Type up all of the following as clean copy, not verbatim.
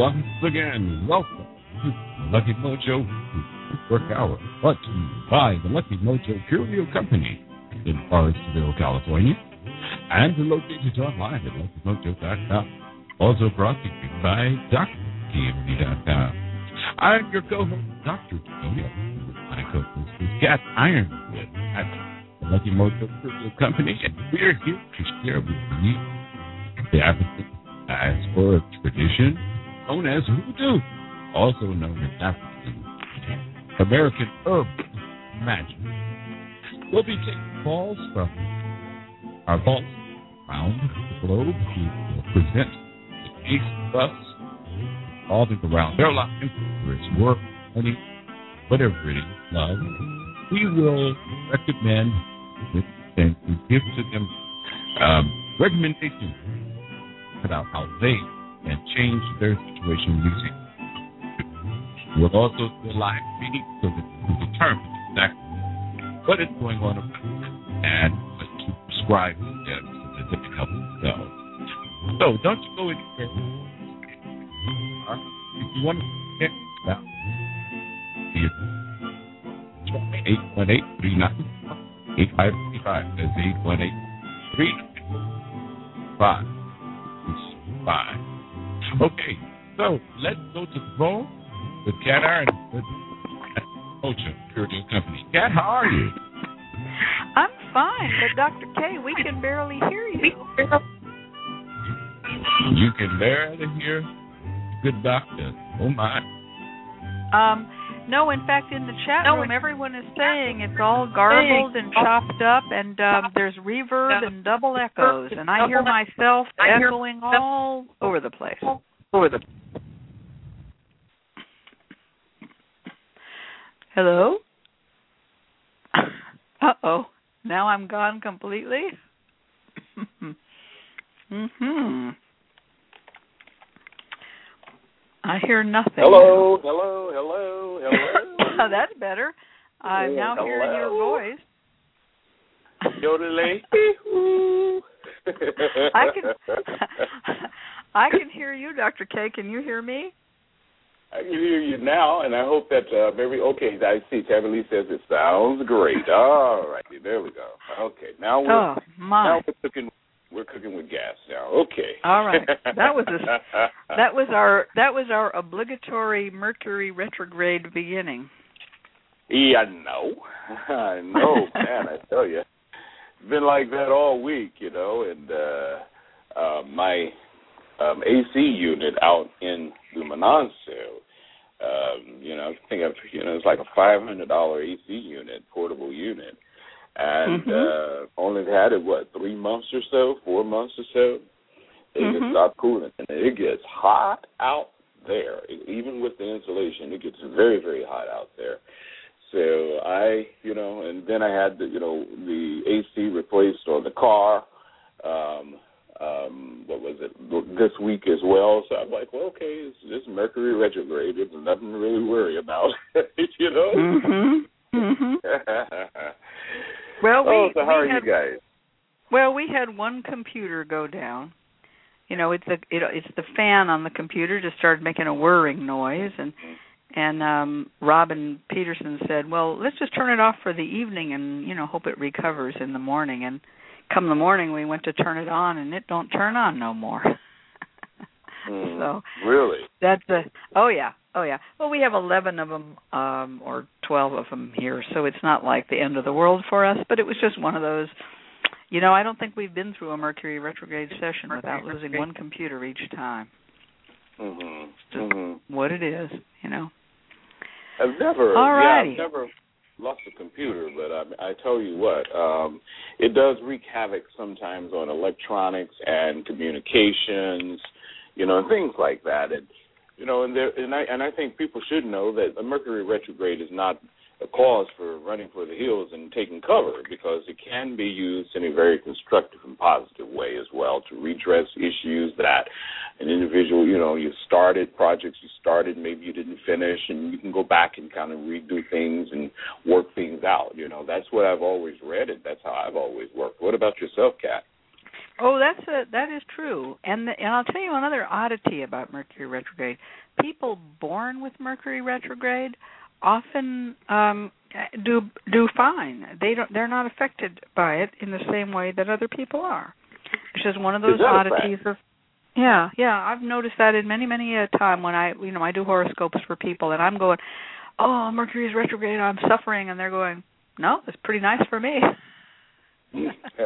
Once again, welcome to Lucky Mojo Work Hour, brought to you by the Lucky Mojo Curio Company in Forestville, California, and located online at luckymojo.com. Also brought to you by drkmd.com. I'm your co-host, Dr. Tony, with my co-host is Kat Ironwood at the Lucky Mojo Curio Company, and we're here to share with you the African diaspora tradition known as hoodoo, also known as African American herb magic. We'll be taking calls from our vaults around the globe who will present the case of us revolving around their lives, whether it's work, money, whatever it is, love. We will recommend and give to them recommendations about how they can change their situation using. We'll also do a live meeting so that we can determine exactly what is going on and what to prescribe to them so that they can help themselves. So don't you go anywhere. If you want to get about 818-395-8535. That's 818-395. Fine. Okay, so let's go to the phone with Kat Ironwood at Mojo Curio Company. Kat, how are you? I'm fine, but Dr. K, we can barely hear you. You can barely hear? Good doctor. Oh, my. No, in fact, in the chat room, everyone is saying it's all garbled and chopped up, and there's reverb and double echoes, and I hear myself echoing all over the place. Hello? Uh-oh. Now I'm gone completely? I hear nothing. Hello. Oh, that's better. I'm now hearing your voice. Yodelay. I can hear you, Dr. K. Can you hear me? I can hear you now, and I hope that okay. I see. Tabby Lee says it sounds great. All righty, there we go. Okay, now we're We're cooking with gas now. Okay. All right. That was our obligatory Mercury retrograde beginning. Yeah, I know, man. I tell you, it's been like that all week, and my AC unit out in the Mononso, I think it's like a $500 AC unit, portable unit. And only had it, 3 months or so, 4 months or so. It just stopped cooling. And it gets hot out there. Even with the insulation, it gets very, very hot out there. So and then I had the AC replaced on the car. This week as well. So I'm like, well, okay, it's just Mercury retrograde. There's nothing to really worry about, Well, so how are you guys? Well, we had one computer go down. It's the fan on the computer just started making a whirring noise, and Robin Peterson said, well, let's just turn it off for the evening and hope it recovers in the morning. And come the morning, we went to turn it on, and it don't turn on no more. So really, that's oh yeah. Well, we have 11 of them or 12 of them here, so it's not like the end of the world for us. But it was just one of those. I don't think we've been through a Mercury retrograde session without losing one computer each time. Just what it is, I've never lost a computer, but I tell you what, it does wreak havoc sometimes on electronics and communications, and things like that. And I think people should know that the Mercury retrograde is not a cause for running for the hills and taking cover, because it can be used in a very constructive and positive way as well to redress issues that an individual, you started projects you started, maybe you didn't finish, and you can go back and kind of redo things and work things out. That's what I've always read, and that's how I've always worked. What about yourself, Kat? Oh, that is true. And I'll tell you another oddity about Mercury retrograde. People born with Mercury retrograde often do fine. They're not affected by it in the same way that other people are. It's just one of those oddities of. Yeah, I've noticed that in many a time when I do horoscopes for people, and I'm going, oh, Mercury's retrograde, I'm suffering, and they're going, no, it's pretty nice for me. So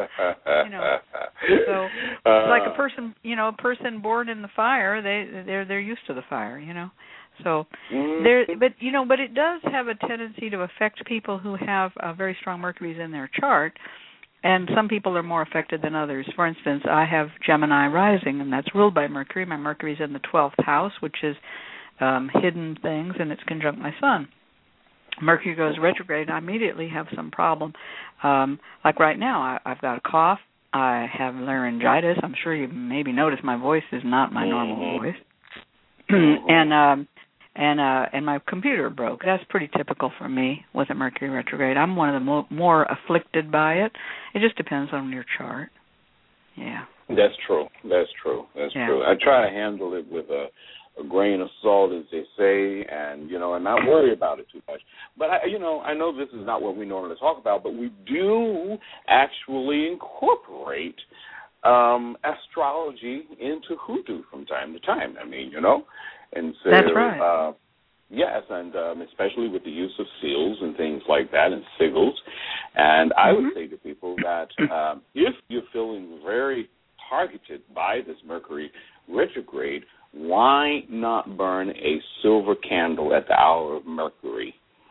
it's like a person born in the fire, they're used to the fire, So but it does have a tendency to affect people who have very strong Mercuries in their chart. And some people are more affected than others. For instance, I have Gemini rising, and that's ruled by Mercury. My Mercury's in the 12th house, which is hidden things, and it's conjunct my sun. Mercury goes retrograde, and I immediately have some problem. Like right now, I've got a cough. I have laryngitis. I'm sure you maybe noticed my voice is not my normal voice. And my computer broke. That's pretty typical for me with a Mercury retrograde. I'm one of the more afflicted by it. It just depends on your chart. Yeah. That's true. I try to handle it with a grain of salt, as they say, and not worry about it too much. But I know this is not what we normally talk about, but we do actually incorporate astrology into hoodoo from time to time. And so, that's right. Yes, and especially with the use of seals and things like that, and sigils. And I would say to people that if you're feeling very targeted by this Mercury retrograde, why not burn a silver candle at the hour of Mercury?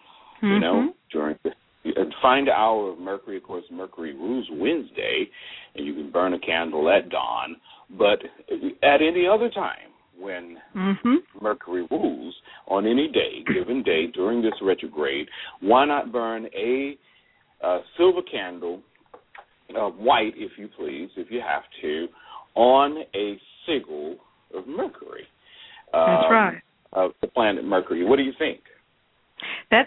During find the hour of Mercury. Of course, Mercury rules Wednesday, and you can burn a candle at dawn. But at any other time, when Mercury rules on any given day during this retrograde, why not burn a silver candle, white if you please, if you have to, on a sigil of Mercury? That's right. Of the planet Mercury. What do you think? That's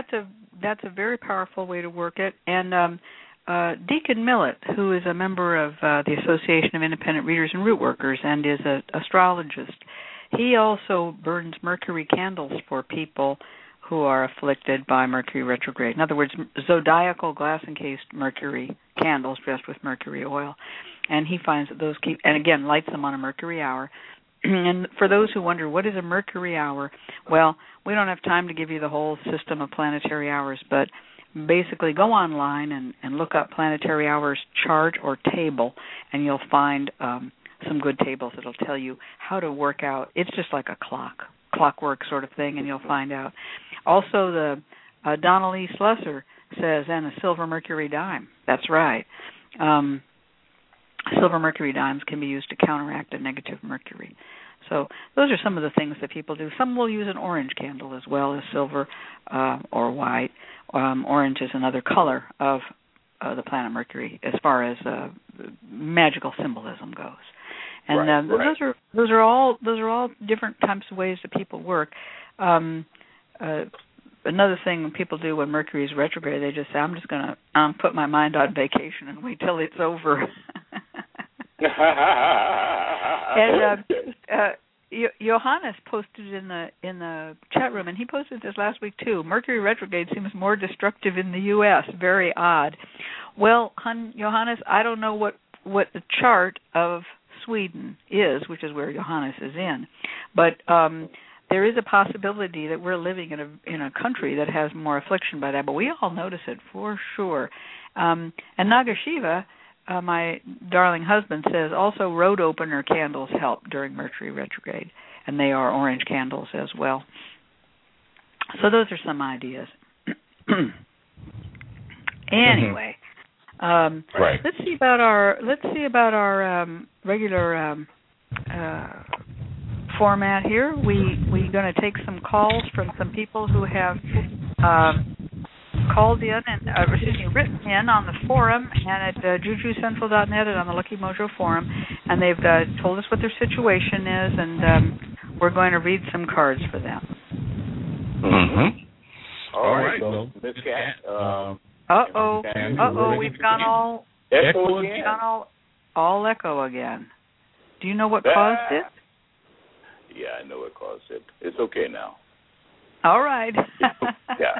a very powerful way to work it. And Deacon Millett, who is a member of the Association of Independent Readers and Root Workers and is an astrologist, he also burns Mercury candles for people who are afflicted by Mercury retrograde. In other words, zodiacal glass-encased Mercury candles dressed with Mercury oil. And he finds that those keep, and again, lights them on a Mercury hour. And for those who wonder, what is a Mercury hour? Well, we don't have time to give you the whole system of planetary hours, but basically go online and look up planetary hours chart or table, and you'll find some good tables that'll tell you how to work out. It's just like a clockwork sort of thing, and you'll find out. Also, the Donald E. Slusser says, and a silver Mercury dime. That's right. Silver Mercury dimes can be used to counteract a negative Mercury. So those are some of the things that people do. Some will use an orange candle as well as silver or white. Orange is another color of the planet Mercury as far as magical symbolism goes. And those are all different types of ways that people work. Another thing people do when Mercury is retrograde, they just say, I'm just going to put my mind on vacation and wait till it's over. And Johannes posted in the chat room, and he posted this last week too. Mercury retrograde seems more destructive in the U.S. Very odd. Well, Johannes, I don't know what the chart of Sweden is, which is where Johannes is in, but there is a possibility that we're living in a country that has more affliction by that, but we all notice it for sure. And Nagashiva, my darling husband, says also road opener candles help during Mercury retrograde, and they are orange candles as well. So those are some ideas. Anyway, let's see about our regular format here. We're going to take some calls from some people who have called in and written in on the forum and at jujucentral.net and on the Lucky Mojo forum, and they've told us what their situation is, and we're going to read some cards for them. All right, so Miss Cat. We've gone all. all echo again. Do you know what caused it? Yeah, I know what caused it. It's okay now. All right. Yeah.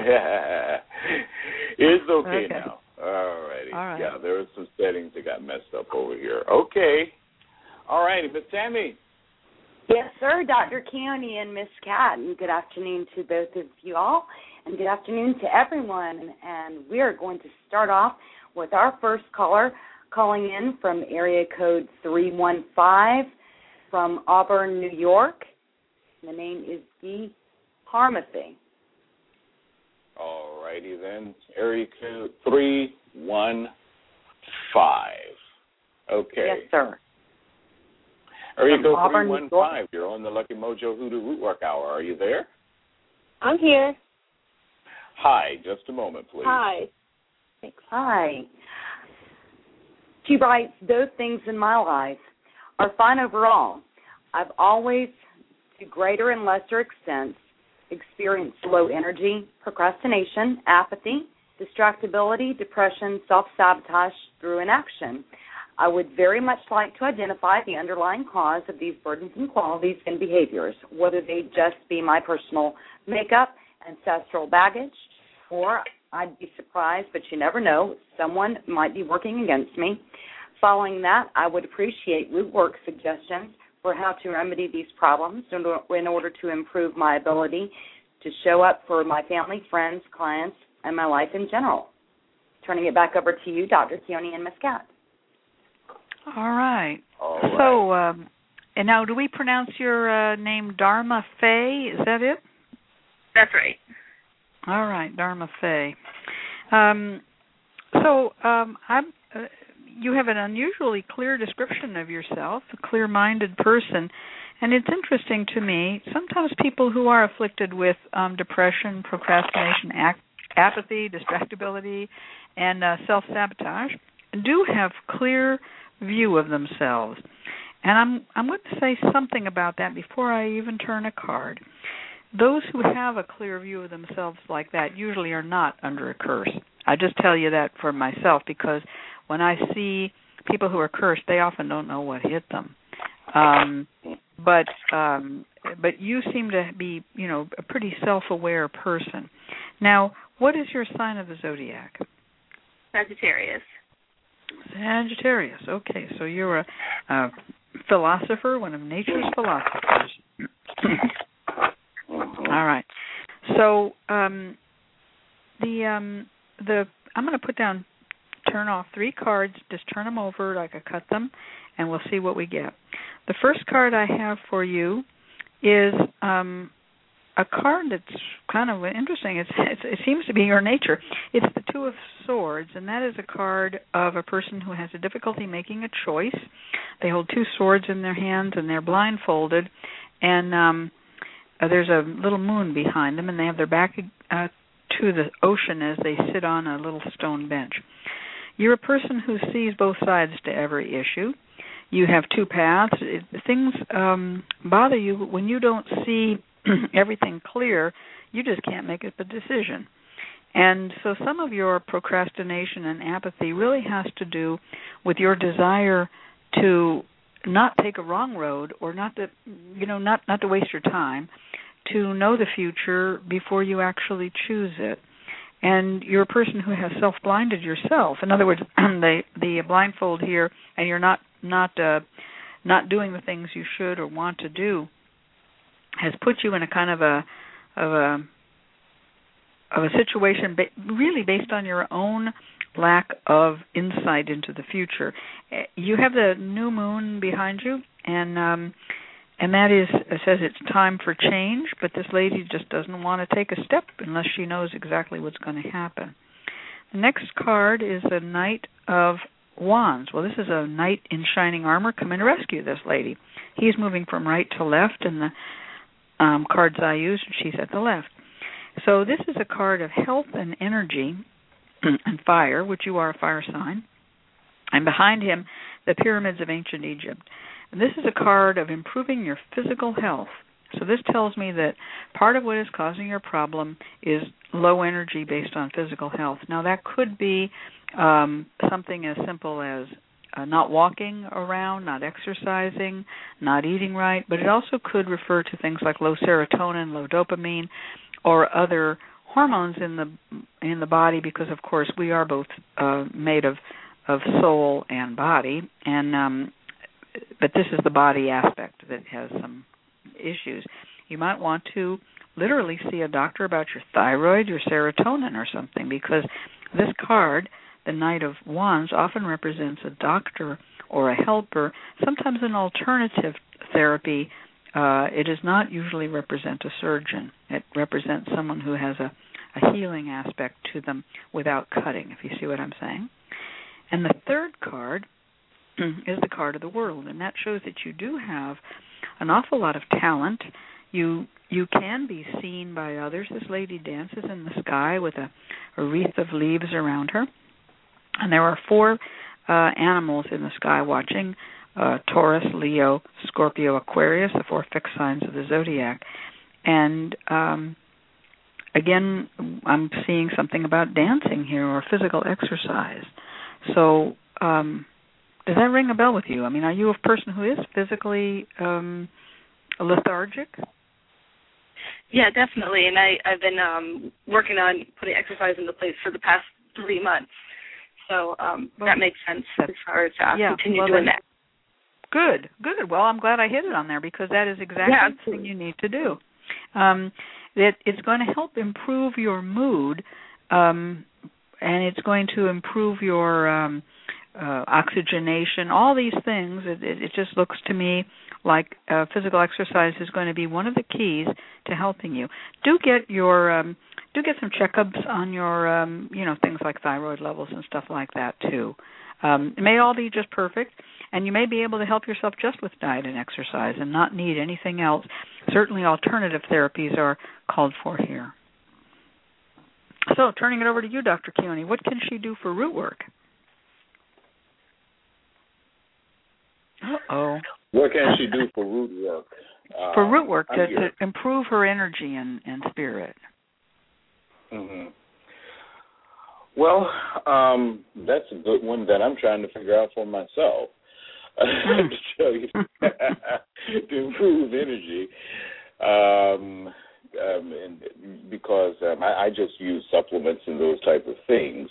It's okay now. All righty. All right. Yeah, there were some settings that got messed up over here. Okay. All righty, Miss Tammy. Yes, sir, Dr. Keone and Miss Cat, and good afternoon to both of you all, and good afternoon to everyone. And we are going to start off with our first caller calling in from area code 315 from Auburn, New York. The name is Dee Harmathy. All righty then. Area code 315. Okay. Yes, sir. Area From code Auburn, 315. You're on the Lucky Mojo Hoodoo Rootwork Hour. Are you there? I'm here. Hi. Just a moment, please. Hi. Thanks. Hi. She writes, those things in my life are fine overall. I've always, to greater and lesser extents, experienced low energy, procrastination, apathy, distractibility, depression, self-sabotage through inaction. I would very much like to identify the underlying cause of these burdensome qualities and behaviors, whether they just be my personal makeup, ancestral baggage, or I'd be surprised, but you never know, someone might be working against me. Following that, I would appreciate root work suggestions for how to remedy these problems in order to improve my ability to show up for my family, friends, clients, and my life in general. Turning it back over to you, Dr. Keone and Ms. Cat. All right. All right. So, and now, do we pronounce your name Dharma Faye? Is that it? That's right. All right, Dharma Faye. You have an unusually clear description of yourself, a clear-minded person, and it's interesting to me, sometimes people who are afflicted with depression, procrastination, apathy, distractibility, and self-sabotage do have clear view of themselves. And I'm going to say something about that before I even turn a card. Those who have a clear view of themselves like that usually are not under a curse. I just tell you that for myself because when I see people who are cursed, they often don't know what hit them. But you seem to be, a pretty self-aware person. Now, what is your sign of the zodiac? Sagittarius. Sagittarius. Okay, so you're a philosopher, one of nature's philosophers. All right. So I'm going to put down, turn off 3 cards. Just turn them over like I cut them, and we'll see what we get. The first card I have for you is a card that's kind of interesting. It seems to be your nature. It's the Two of Swords, and that is a card of a person who has a difficulty making a choice. They hold 2 swords in their hands, and they're blindfolded, and there's a little moon behind them, and they have their back to the ocean as they sit on a little stone bench. You're a person who sees both sides to every issue. You have 2 paths. Things bother you when you don't see everything clear. You just can't make a decision. And so some of your procrastination and apathy really has to do with your desire to not take a wrong road, or not to waste your time, to know the future before you actually choose it. And you're a person who has self-blinded yourself. In other words, the blindfold here, and you're not doing the things you should or want to do, has put you in a kind of a situation really based on your own lack of insight into the future. You have the new moon behind you, and that says it's time for change, but this lady just doesn't want to take a step unless she knows exactly what's going to happen. The next card is the Knight of Wands. Well, this is a knight in shining armor coming to rescue this lady. He's moving from right to left in the cards I use, and she's at the left. So this is a card of health and energy and fire, which you are a fire sign. And behind him, the pyramids of ancient Egypt. And this is a card of improving your physical health. So this tells me that part of what is causing your problem is low energy based on physical health. Now, that could be something as simple as not walking around, not exercising, not eating right, but it also could refer to things like low serotonin, low dopamine, or other hormones in the body, because of course we are both made of soul and body, and but this is the body aspect that has some issues. You might want to literally see a doctor about your thyroid, your serotonin, or something, because this card, the Knight of Wands, often represents a doctor or a helper, sometimes an alternative therapy. It does not usually represent a surgeon. It represents someone who has a healing aspect to them without cutting, if you see what I'm saying. And the third card is the card of the world, and that shows that you do have an awful lot of talent. You can be seen by others. This lady dances in the sky with a wreath of leaves around her, and there are 4 animals in the sky watching: Taurus, Leo, Scorpio, Aquarius, the 4 fixed signs of the zodiac. And again, I'm seeing something about dancing here or physical exercise. So does that ring a bell with you? I mean, are you a person who is physically lethargic? Yeah, definitely. And I've been working on putting exercise into place for the past 3 months. So that makes sense as far as continue doing that. Good. Well, I'm glad I hit it on there, because that is exactly the thing you need to do. It's going to help improve your mood, and it's going to improve your oxygenation, all these things. It just looks to me like physical exercise is going to be one of the keys to helping you. Do get some checkups on your things like thyroid levels and stuff like that too. It may all be just perfect, and you may be able to help yourself just with diet and exercise and not need anything else. Certainly alternative therapies are called for here. So turning it over to you, Dr. Keone, what can she do for root work? Uh-oh. What can she do for root work? For root work, to improve her energy and spirit. Mm-hmm. Well, that's a good one that I'm trying to figure out for myself. To tell you, to improve energy, and because I just use supplements and those type of things.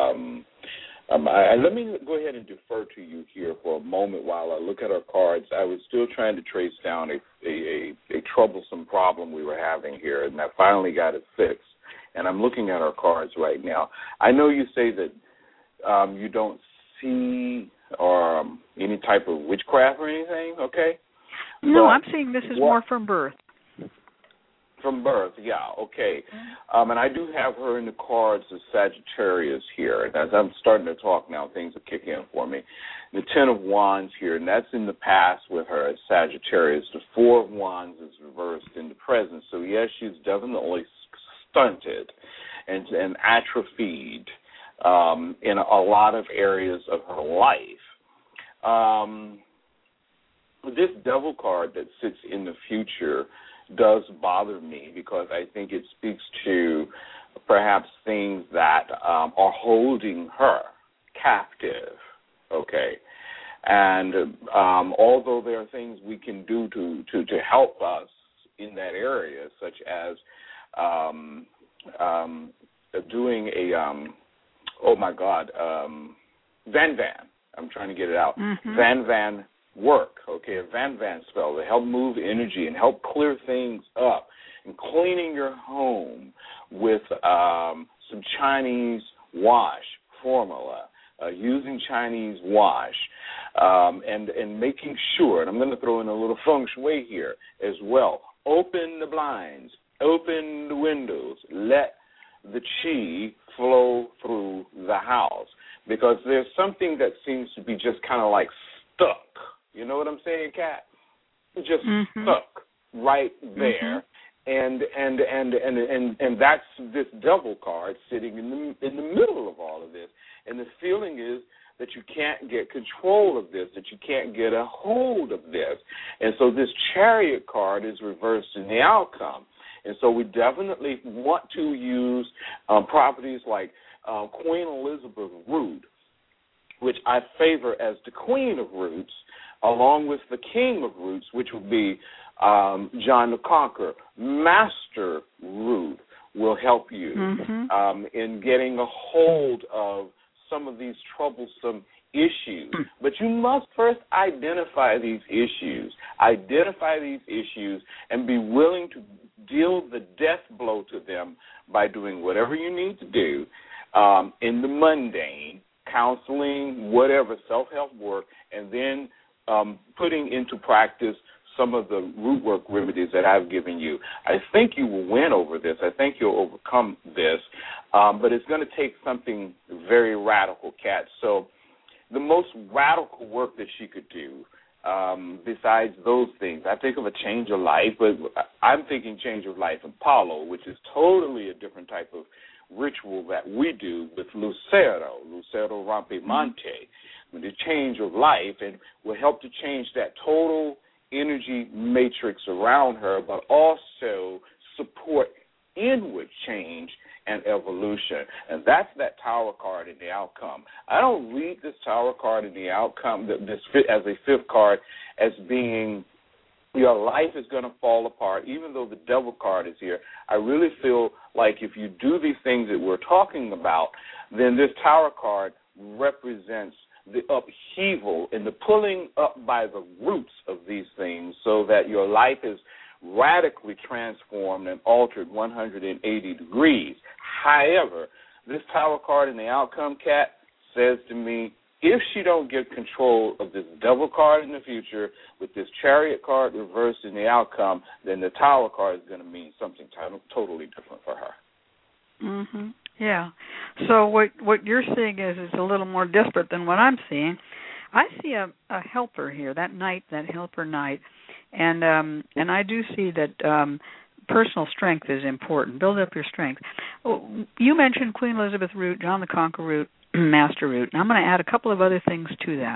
Let me go ahead and defer to you here for a moment while I look at our cards. I was still trying to trace down a troublesome problem we were having here, and I finally got it fixed. And I'm looking at our cards right now. I know you say that you don't see any type of witchcraft or anything, okay? No, I'm seeing this is more from birth. From birth, yeah, okay. And I do have her in the cards as Sagittarius here. And as I'm starting to talk now, things are kicking in for me. The 10 of Wands here, and that's in the past with her as Sagittarius. The 4 of Wands is reversed in the present. So, yes, she's definitely stunted and atrophied in a lot of areas of her life. This Devil card that sits in the future does bother me, because I think it speaks to perhaps things that are holding her captive, okay? And although there are things we can do to help us in that area, such as doing a, Van. I'm trying to get it out. Mm-hmm. Van work, okay, a Van spell to help move energy and help clear things up, and cleaning your home with some Chinese wash formula, using Chinese wash, and making sure, and I'm going to throw in a little feng shui here as well, open the blinds, open the windows, let the chi flow through the house, because there's something that seems to be just kind of like stuck. You know what I'm saying, Kat? Just stuck right there, and that's this Devil card sitting in the middle of all of this, and the feeling is that you can't get control of this, that you can't get a hold of this, and so this Chariot card is reversed in the outcome, and so we definitely want to use properties like Queen Elizabeth root, which I favor as the queen of roots, along with the king of roots, which would be John the Conqueror. Master root will help you in getting a hold of some of these troublesome issues. But you must first identify these issues. Identify these issues and be willing to deal the death blow to them by doing whatever you need to do in the mundane, counseling, whatever, self-help work, and then putting into practice some of the root work remedies that I've given you. I think you will win over this. I think you'll overcome this. But it's going to take something very radical, Kat. So the most radical work that she could do, besides those things, I think of a change of life, but I'm thinking change of life in Palo, which is totally a different type of ritual that we do with Lucero Rompimante, the change of life, and will help to change that total energy matrix around her, but also support inward change and evolution. And that's that Tower card in the outcome. I don't read this Tower card in the outcome, this as a fifth card, as being your life is going to fall apart, even though the Devil card is here. I really feel like if you do these things that we're talking about, then this Tower card represents the upheaval and the pulling up by the roots of these things so that your life is radically transformed and altered 180 degrees. However, this Tower card in the outcome, Kat, says to me, if she don't get control of this Devil card in the future with this Chariot card reversed in the outcome, then the Tower card is going to mean something totally different for her. Yeah. So what you're seeing is a little more desperate than what I'm seeing. I see a helper here, that helper knight, and I do see that personal strength is important. Build up your strength. You mentioned Queen Elizabeth root, John the Conqueror root, Master root, and I'm going to add a couple of other things to that.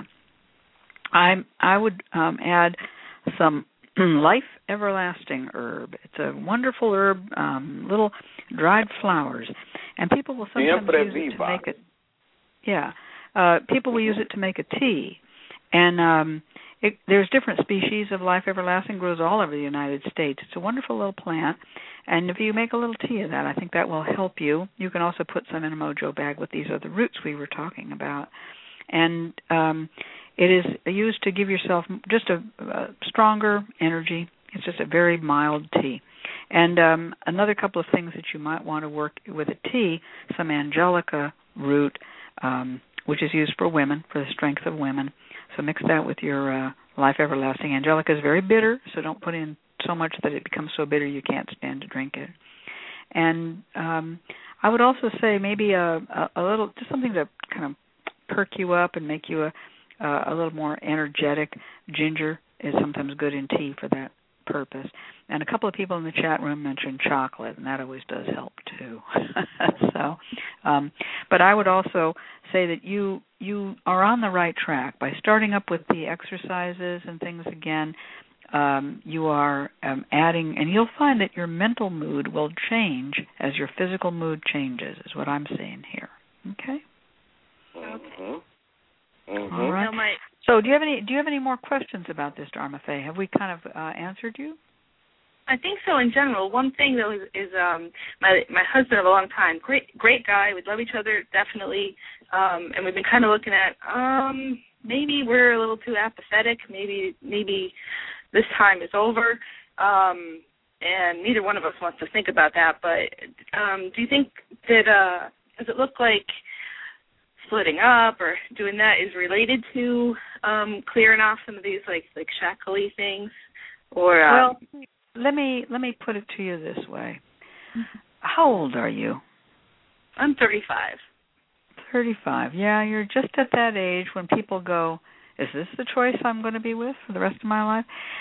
I would add some Life Everlasting herb. It's a wonderful herb, little dried flowers, and people will sometimes use it to make it. Yeah, people will use it to make a tea, and there's different species of Life Everlasting. Grows all over the United States. It's a wonderful little plant, and if you make a little tea of that, I think that will help you. You can also put some in a mojo bag with these other roots we were talking about, and it is used to give yourself just a stronger energy. It's just a very mild tea. And another couple of things that you might want to work with a tea, some Angelica root, which is used for women, for the strength of women. So mix that with your Life Everlasting. Angelica is very bitter, so don't put in so much that it becomes so bitter you can't stand to drink it. And I would also say maybe a little, just something to kind of perk you up and make you a little more energetic. Ginger is sometimes good in tea for that purpose. And a couple of people in the chat room mentioned chocolate, and that always does help too. But I would also say that you are on the right track by starting up with the exercises and things again. You are adding, and you'll find that your mental mood will change as your physical mood changes, is what I'm seeing here. Okay. All right. So, do you have any more questions about this, Dharma Faye? Have we kind of answered you? I think so. In general, one thing though is my husband of a long time, great guy. We love each other definitely, and we've been kind of looking at maybe we're a little too apathetic. Maybe this time is over, and neither one of us wants to think about that. But do you think that does it look like splitting up or doing that is related to clearing off some of these like shackly things? Or well, let me put it to you this way. How old are you? I'm 35. 35. Yeah, you're just at that age when people go, is this the choice I'm going to be with for the rest of my life?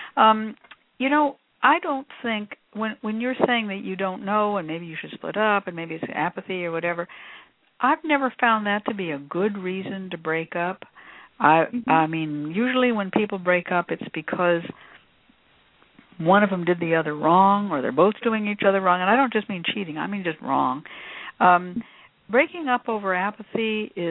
I don't think when you're saying that you don't know and maybe you should split up and maybe it's apathy or whatever, I've never found that to be a good reason to break up. I mean, usually when people break up, it's because one of them did the other wrong, or they're both doing each other wrong. And I don't just mean cheating; I mean just wrong. Breaking up over apathy is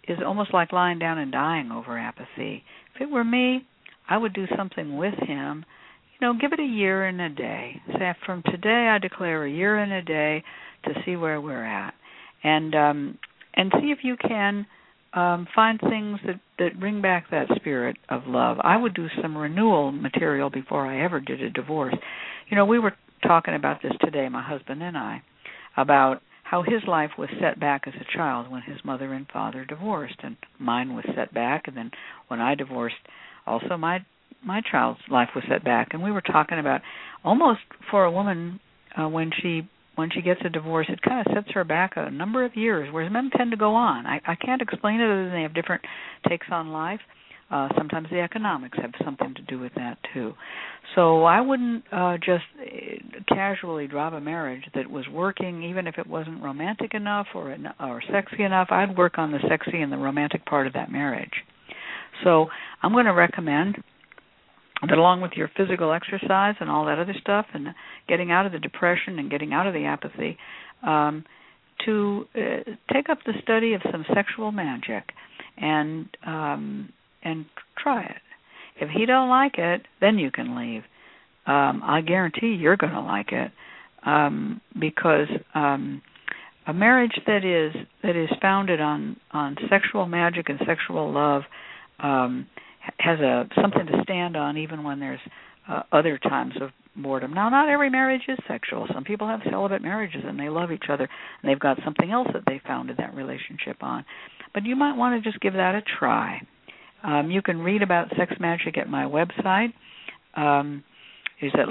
is almost like lying down and dying over apathy. If it were me, I would do something with him. Give it a year and a day. Say, from today I declare a year and a day to see where we're at, and see if you can find things that bring back that spirit of love. I would do some renewal material before I ever did a divorce. We were talking about this today, my husband and I, about how his life was set back as a child when his mother and father divorced, and mine was set back, and then when I divorced, also my child's life was set back. And we were talking about almost for a woman when she gets a divorce, it kind of sets her back a number of years, whereas men tend to go on. I can't explain it other than they have different takes on life. Sometimes the economics have something to do with that too. So I wouldn't just casually drop a marriage that was working, even if it wasn't romantic enough or sexy enough. I'd work on the sexy and the romantic part of that marriage. So I'm going to recommend that along with your physical exercise and all that other stuff and getting out of the depression and getting out of the apathy, to take up the study of some sexual magic and try it. If he don't like it, then you can leave. I guarantee you're going to like it because a marriage that is founded on sexual magic and sexual love has something to stand on even when there's other times of boredom. Now, not every marriage is sexual. Some people have celibate marriages and they love each other and they've got something else that they founded that relationship on. But you might want to just give that a try. You can read about sex magic at my website. It's at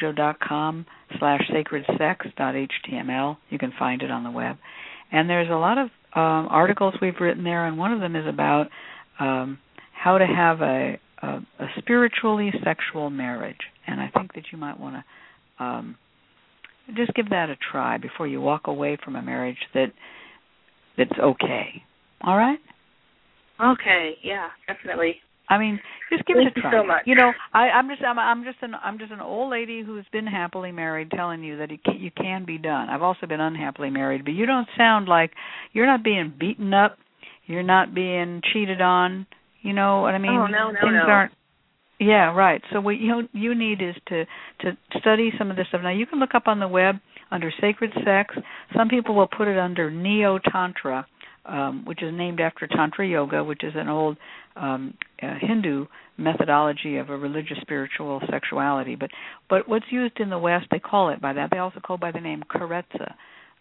luckymojo.com/sacredsex.html. You can find it on the web. And there's a lot of articles we've written there, and one of them is about how to have a spiritually sexual marriage. And I think that you might want to just give that a try before you walk away from a marriage that's okay. All right? Okay, yeah, definitely. I mean, just give it a try. Thank you so much. I'm just an old lady who's been happily married, telling you that you can be done. I've also been unhappily married, but you don't sound like you're not being beaten up, you're not being cheated on. You know what I mean? Oh no. Aren't. Yeah, right. So what you need is to study some of this stuff. Now you can look up on the web under Sacred Sex. Some people will put it under Neo Tantra, which is named after Tantra Yoga, which is an old Hindu methodology of a religious spiritual sexuality. But what's used in the West, they call it by that. They also call it by the name Carezza,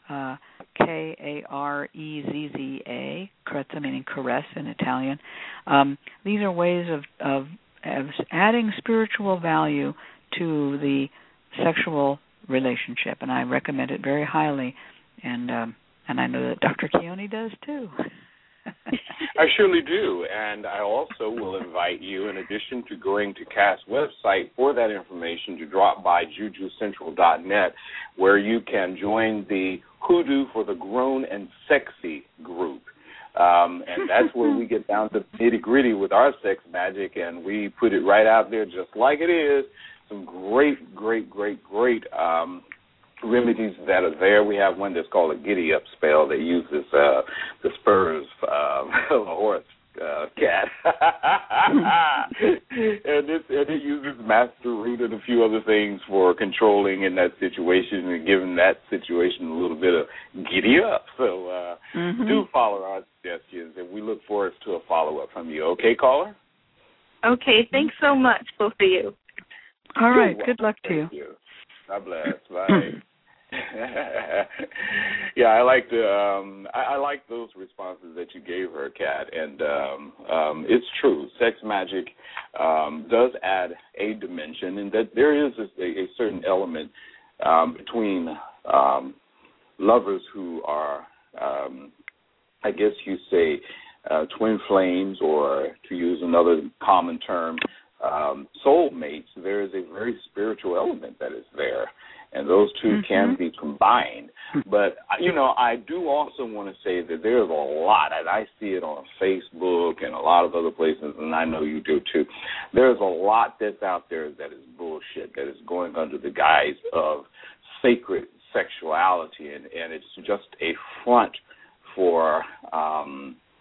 Karezza, Carezza meaning caress in Italian. These are ways of adding spiritual value to the sexual relationship, and I recommend it very highly. And I know that Dr. Keone does too. I surely do, and I also will invite you, in addition to going to Cass' website for that information, to drop by JujuCentral.net, where you can join the Hoodoo for the Grown and Sexy group. And that's where we get down to nitty-gritty with our sex magic, and we put it right out there just like it is. Some great remedies that are there. We have one that's called a giddy up spell that uses the spurs of a horse cat. and it uses master root and a few other things for controlling in that situation and giving that situation a little bit of giddy up. So do follow our suggestions, and we look forward to a follow-up from you. Okay, caller? Okay, thanks so much, both of you. All right, good luck to you. Thank you. God bless. Bye. Yeah, I like I like those responses that you gave her, Kat, and it's true. Sex magic does add a dimension, and that there is a certain element between lovers who are, I guess you say, twin flames, or to use another common term, soulmates. There is a very spiritual element that is there, and those two can be combined. But, I do also want to say that there's a lot, and I see it on Facebook and a lot of other places, and I know you do too. There's a lot that's out there that is bullshit, that is going under the guise of sacred sexuality, and it's just a front for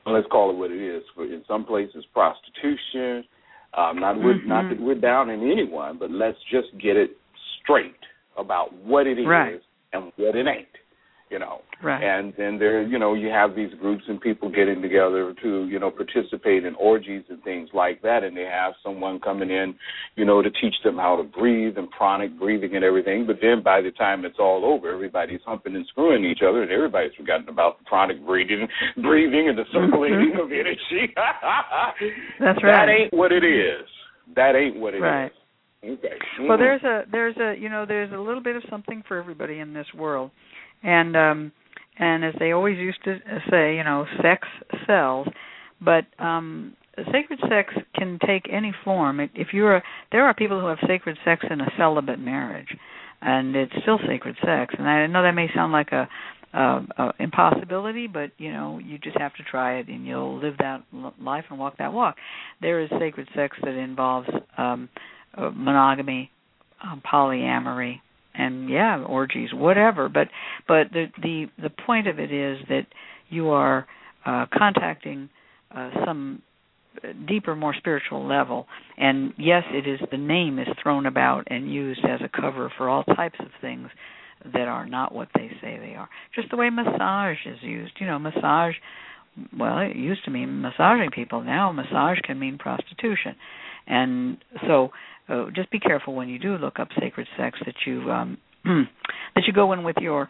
let's call it what it is. In some places, prostitution. Not that we're down in anyone, but let's just get it straight about what it is and what it ain't. Right. And then there, you have these groups and people getting together to, participate in orgies and things like that, and they have someone coming in, to teach them how to breathe and pranic breathing and everything. But then by the time it's all over, everybody's humping and screwing each other, and everybody's forgotten about the pranic breathing and the circulating of energy. That's right. That ain't what it is. That ain't what it is. Okay. Well, there's a little bit of something for everybody in this world. And as they always used to say, sex sells, but sacred sex can take any form. There are people who have sacred sex in a celibate marriage, and it's still sacred sex. And I know that may sound like a impossibility, but you just have to try it, and you'll live that life and walk that walk. There is sacred sex that involves monogamy, polyamory, and orgies, whatever. But the point of it is that you are contacting some deeper, more spiritual level. And yes, it is, the name is thrown about and used as a cover for all types of things that are not what they say they are. Just the way massage is used. Massage, well, it used to mean massaging people. Now massage can mean prostitution. And so just be careful when you do look up sacred sex that you that you go in with your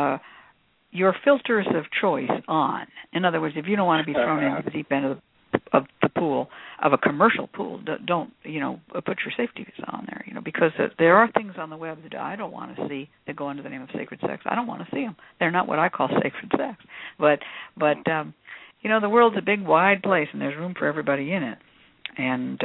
filters of choice on. In other words, if you don't want to be thrown into the deep end of the pool, of a commercial pool, don't put your safety vest on there. Because there are things on the web that I don't want to see that go under the name of sacred sex. I don't want to see them. They're not what I call sacred sex. But the world's a big, wide place, and there's room for everybody in it. And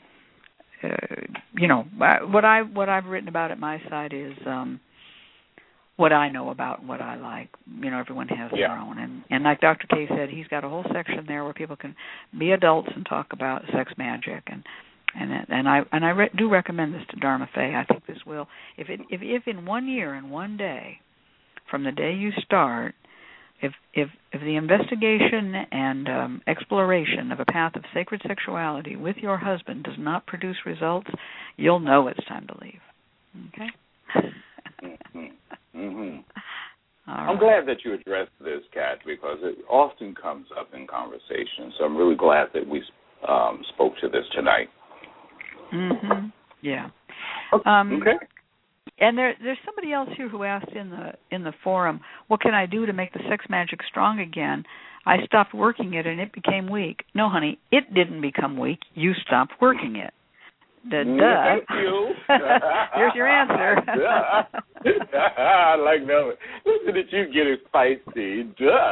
what I've written about at my site is what I know about what I like. Everyone has their own, and like Dr. K said, he's got a whole section there where people can be adults and talk about sex magic, and I do recommend this to Dharma Faye. I think this will, if in 1 year and 1 day from the day you start, if the investigation and exploration of a path of sacred sexuality with your husband does not produce results, you'll know it's time to leave. Okay? I'm glad that you addressed this, Kat, because it often comes up in conversation. So I'm really glad that we spoke to this tonight. Yeah. Okay. And there's somebody else here who asked in the forum, what can I do to make the sex magic strong again? I stopped working it and it became weak. No, honey, it didn't become weak. You stopped working it. Thank you. Here's your answer. I like that one. Listen to you get it spicy.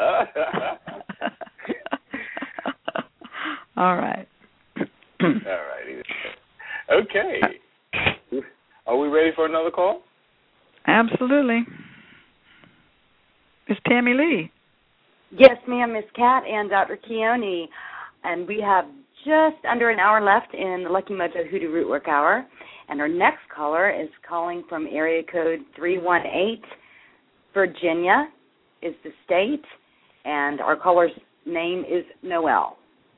All right. All right. Okay. Are we ready for another call? Absolutely. It's Tammy Lee. Yes, ma'am, Miss Kat and Dr. Keone. And we have just under an hour left in the Lucky Mojo Hoodoo Rootwork Hour. And our next caller is calling from area code 318. Virginia is the state. And our caller's name is Noel.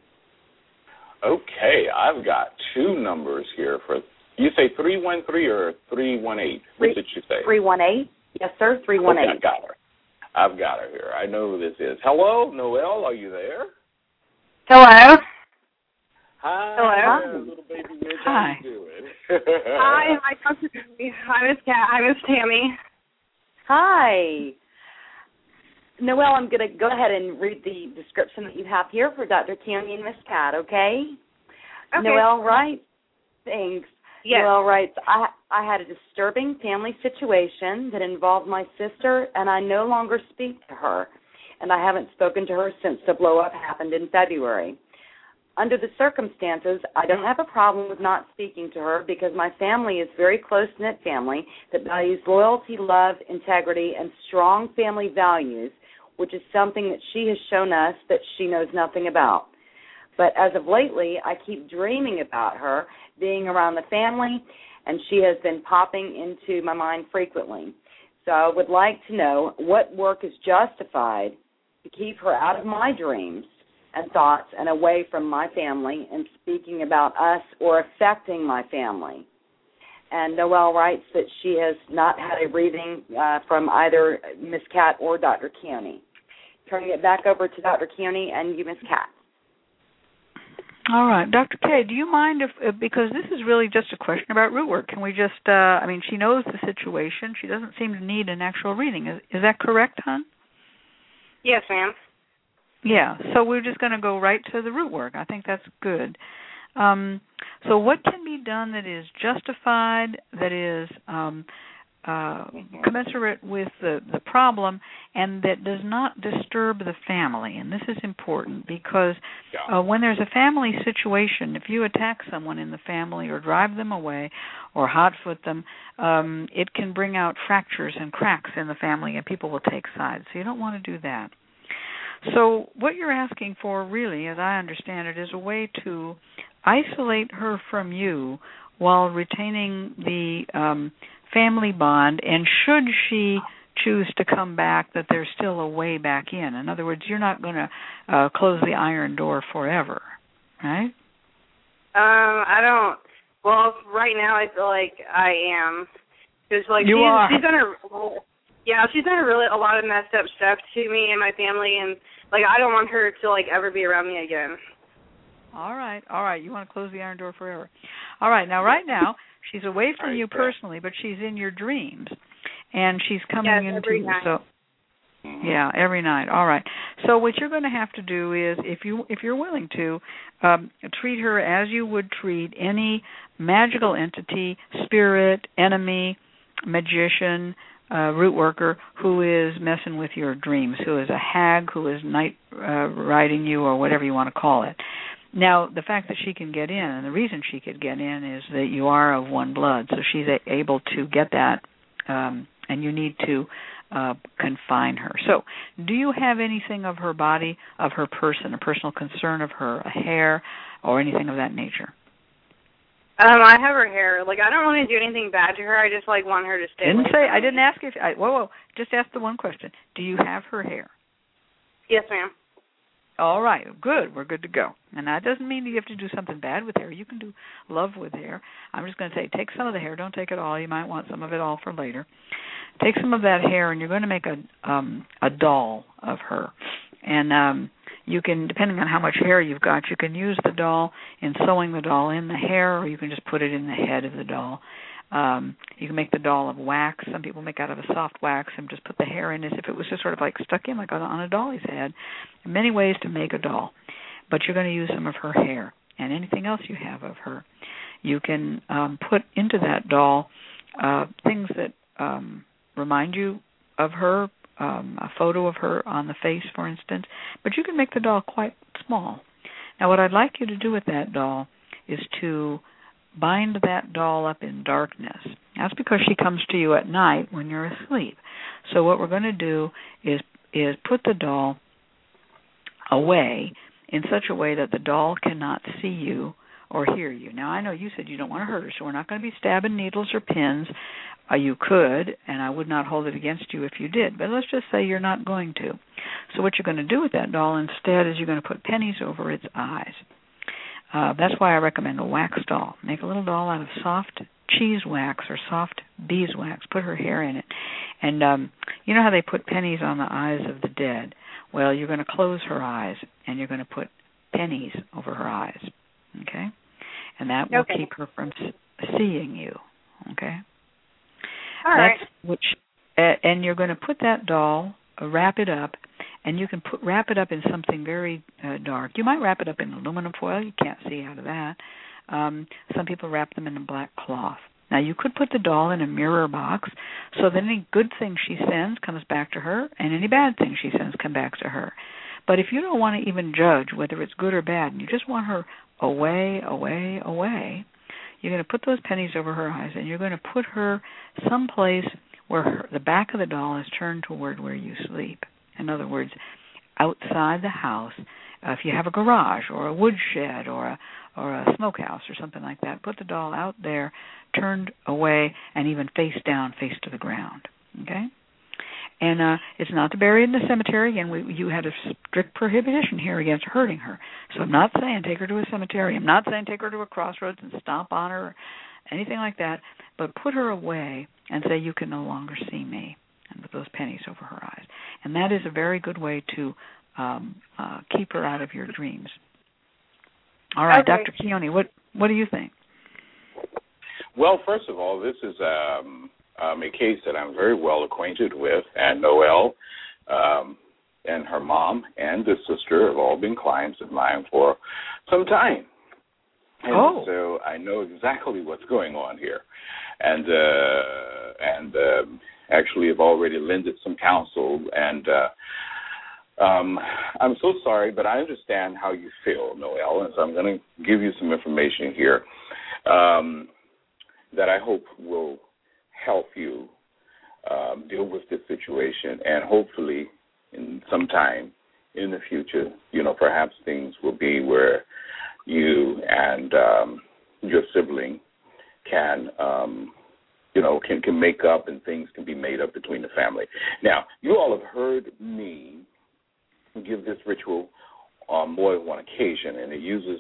Okay, I've got two numbers here for... You say 313 or 318? What did you say? 318. Yes, sir, 318. Okay, I've got her here. I know who this is. Hello, Noel, are you there? Hello. Hi. Hello. Little baby bitch. Hi. How you doing? Hi, Miss Kat. Hi, Miss Tammy. Hi. Noel, I'm going to go ahead and read the description that you have here for Dr. Keone and Miss Kat, okay? Noel writes, thanks. Yes. Noel writes, I had a disturbing family situation that involved my sister, and I no longer speak to her, and I haven't spoken to her since the blow-up happened in February. Under the circumstances, I don't have a problem with not speaking to her because my family is a very close-knit family that values loyalty, love, integrity, and strong family values, which is something that she has shown us that she knows nothing about. But as of lately, I keep dreaming about her being around the family, and she has been popping into my mind frequently. So I would like to know what work is justified to keep her out of my dreams and thoughts and away from my family and speaking about us or affecting my family. And Noelle writes that she has not had a reading from either Miss Cat or Dr. Keone. Turning it back over to Dr. Keone and you, Miss Cat. All right. Dr. K, do you mind if because this is really just a question about root work, can we just, she knows the situation. She doesn't seem to need an actual reading. Is that correct, hon? Yes, ma'am. Yeah, so we're just going to go right to the root work. I think that's good. So what can be done that is justified, that is commensurate with the problem, and that does not disturb the family? And this is important because when there's a family situation, if you attack someone in the family or drive them away or hotfoot them, it can bring out fractures and cracks in the family, and people will take sides. So you don't want to do that. So what you're asking for, really, as I understand it, is a way to isolate her from you while retaining the family bond, and should she choose to come back, that there's still a way back in. In other words, you're not going to close the iron door forever, right? I don't. Well, right now I feel like I am. Because, like, she's done a lot of messed up stuff to me and my family, and, like, I don't want her to, like, ever be around me again. All right. You want to close the iron door forever. All right. Now, right now, she's away from you personally, but she's in your dreams, and she's coming into every night. So, yeah, every night. All right. So what you're going to have to do is, if you're willing to, treat her as you would treat any magical entity, spirit, enemy, magician, root worker who is messing with your dreams, who is a hag, who is night riding you, or whatever you want to call it. Now, the fact that she can get in, and the reason she could get in, is that you are of one blood, so she's able to get that, and you need to confine her. So, do you have anything of her body, of her person, a personal concern of her, a hair, or anything of that nature? I have her hair. Like, I don't want to do anything bad to her. I just, like, want her to stay. I didn't ask if. Whoa. Just ask the one question. Do you have her hair? Yes, ma'am. All right, good. We're good to go. And that doesn't mean you have to do something bad with hair. You can do love with hair. I'm just going to say, take some of the hair. Don't take it all. You might want some of it all for later. Take some of that hair, and you're going to make a doll of her. And you can, depending on how much hair you've got, you can use the doll in sewing the doll in the hair, or you can just put it in the head of the doll. You can make the doll of wax. Some people make out of a soft wax and just put the hair in as if it was just sort of like stuck in like on a dolly's head. There are many ways to make a doll, but you're going to use some of her hair and anything else you have of her. You can put into that doll things that remind you of her, a photo of her on the face, for instance, but you can make the doll quite small. Now, what I'd like you to do with that doll is to bind that doll up in darkness. That's because she comes to you at night when you're asleep. So what we're going to do is put the doll away in such a way that the doll cannot see you or hear you. Now, I know you said you don't want to hurt her, so we're not going to be stabbing needles or pins. You could, and I would not hold it against you if you did, but let's just say you're not going to. So what you're going to do with that doll instead is you're going to put pennies over its eyes. That's why I recommend a wax doll. Make a little doll out of soft cheese wax or soft beeswax. Put her hair in it. And you know how they put pennies on the eyes of the dead? Well, you're going to close her eyes, and you're going to put pennies over her eyes. Okay? And that will keep her from seeing you. Okay? All right. And you're going to put that doll, wrap it up, and you can wrap it up in something very dark. You might wrap it up in aluminum foil. You can't see out of that. Some people wrap them in a black cloth. Now, you could put the doll in a mirror box so that any good thing she sends comes back to her, and any bad thing she sends come back to her. But if you don't want to even judge whether it's good or bad, and you just want her away, away, away, you're going to put those pennies over her eyes, and you're going to put her someplace where the back of the doll is turned toward where you sleep. In other words, outside the house. If you have a garage or a woodshed or a smokehouse or something like that, put the doll out there, turned away, and even face down, face to the ground. Okay? And it's not to bury in the cemetery. And you had a strict prohibition here against hurting her. So I'm not saying take her to a cemetery. I'm not saying take her to a crossroads and stomp on her or anything like that. But put her away and say, you can no longer see me, and with those pennies over her eyes. And that is a very good way to keep her out of your dreams. All right, okay. Dr. Keone, what do you think? Well, first of all, this is a case that I'm very well acquainted with, and Noelle and her mom and the sister have all been clients of mine for some time. And so I know exactly what's going on here. And actually have already lended some counsel. And I'm so sorry, but I understand how you feel, Noelle, and so I'm going to give you some information here that I hope will help you deal with this situation, and hopefully in some time in the future, perhaps things will be where you and your sibling can can make up, and things can be made up between the family. Now, you all have heard me give this ritual on more than one occasion, and it uses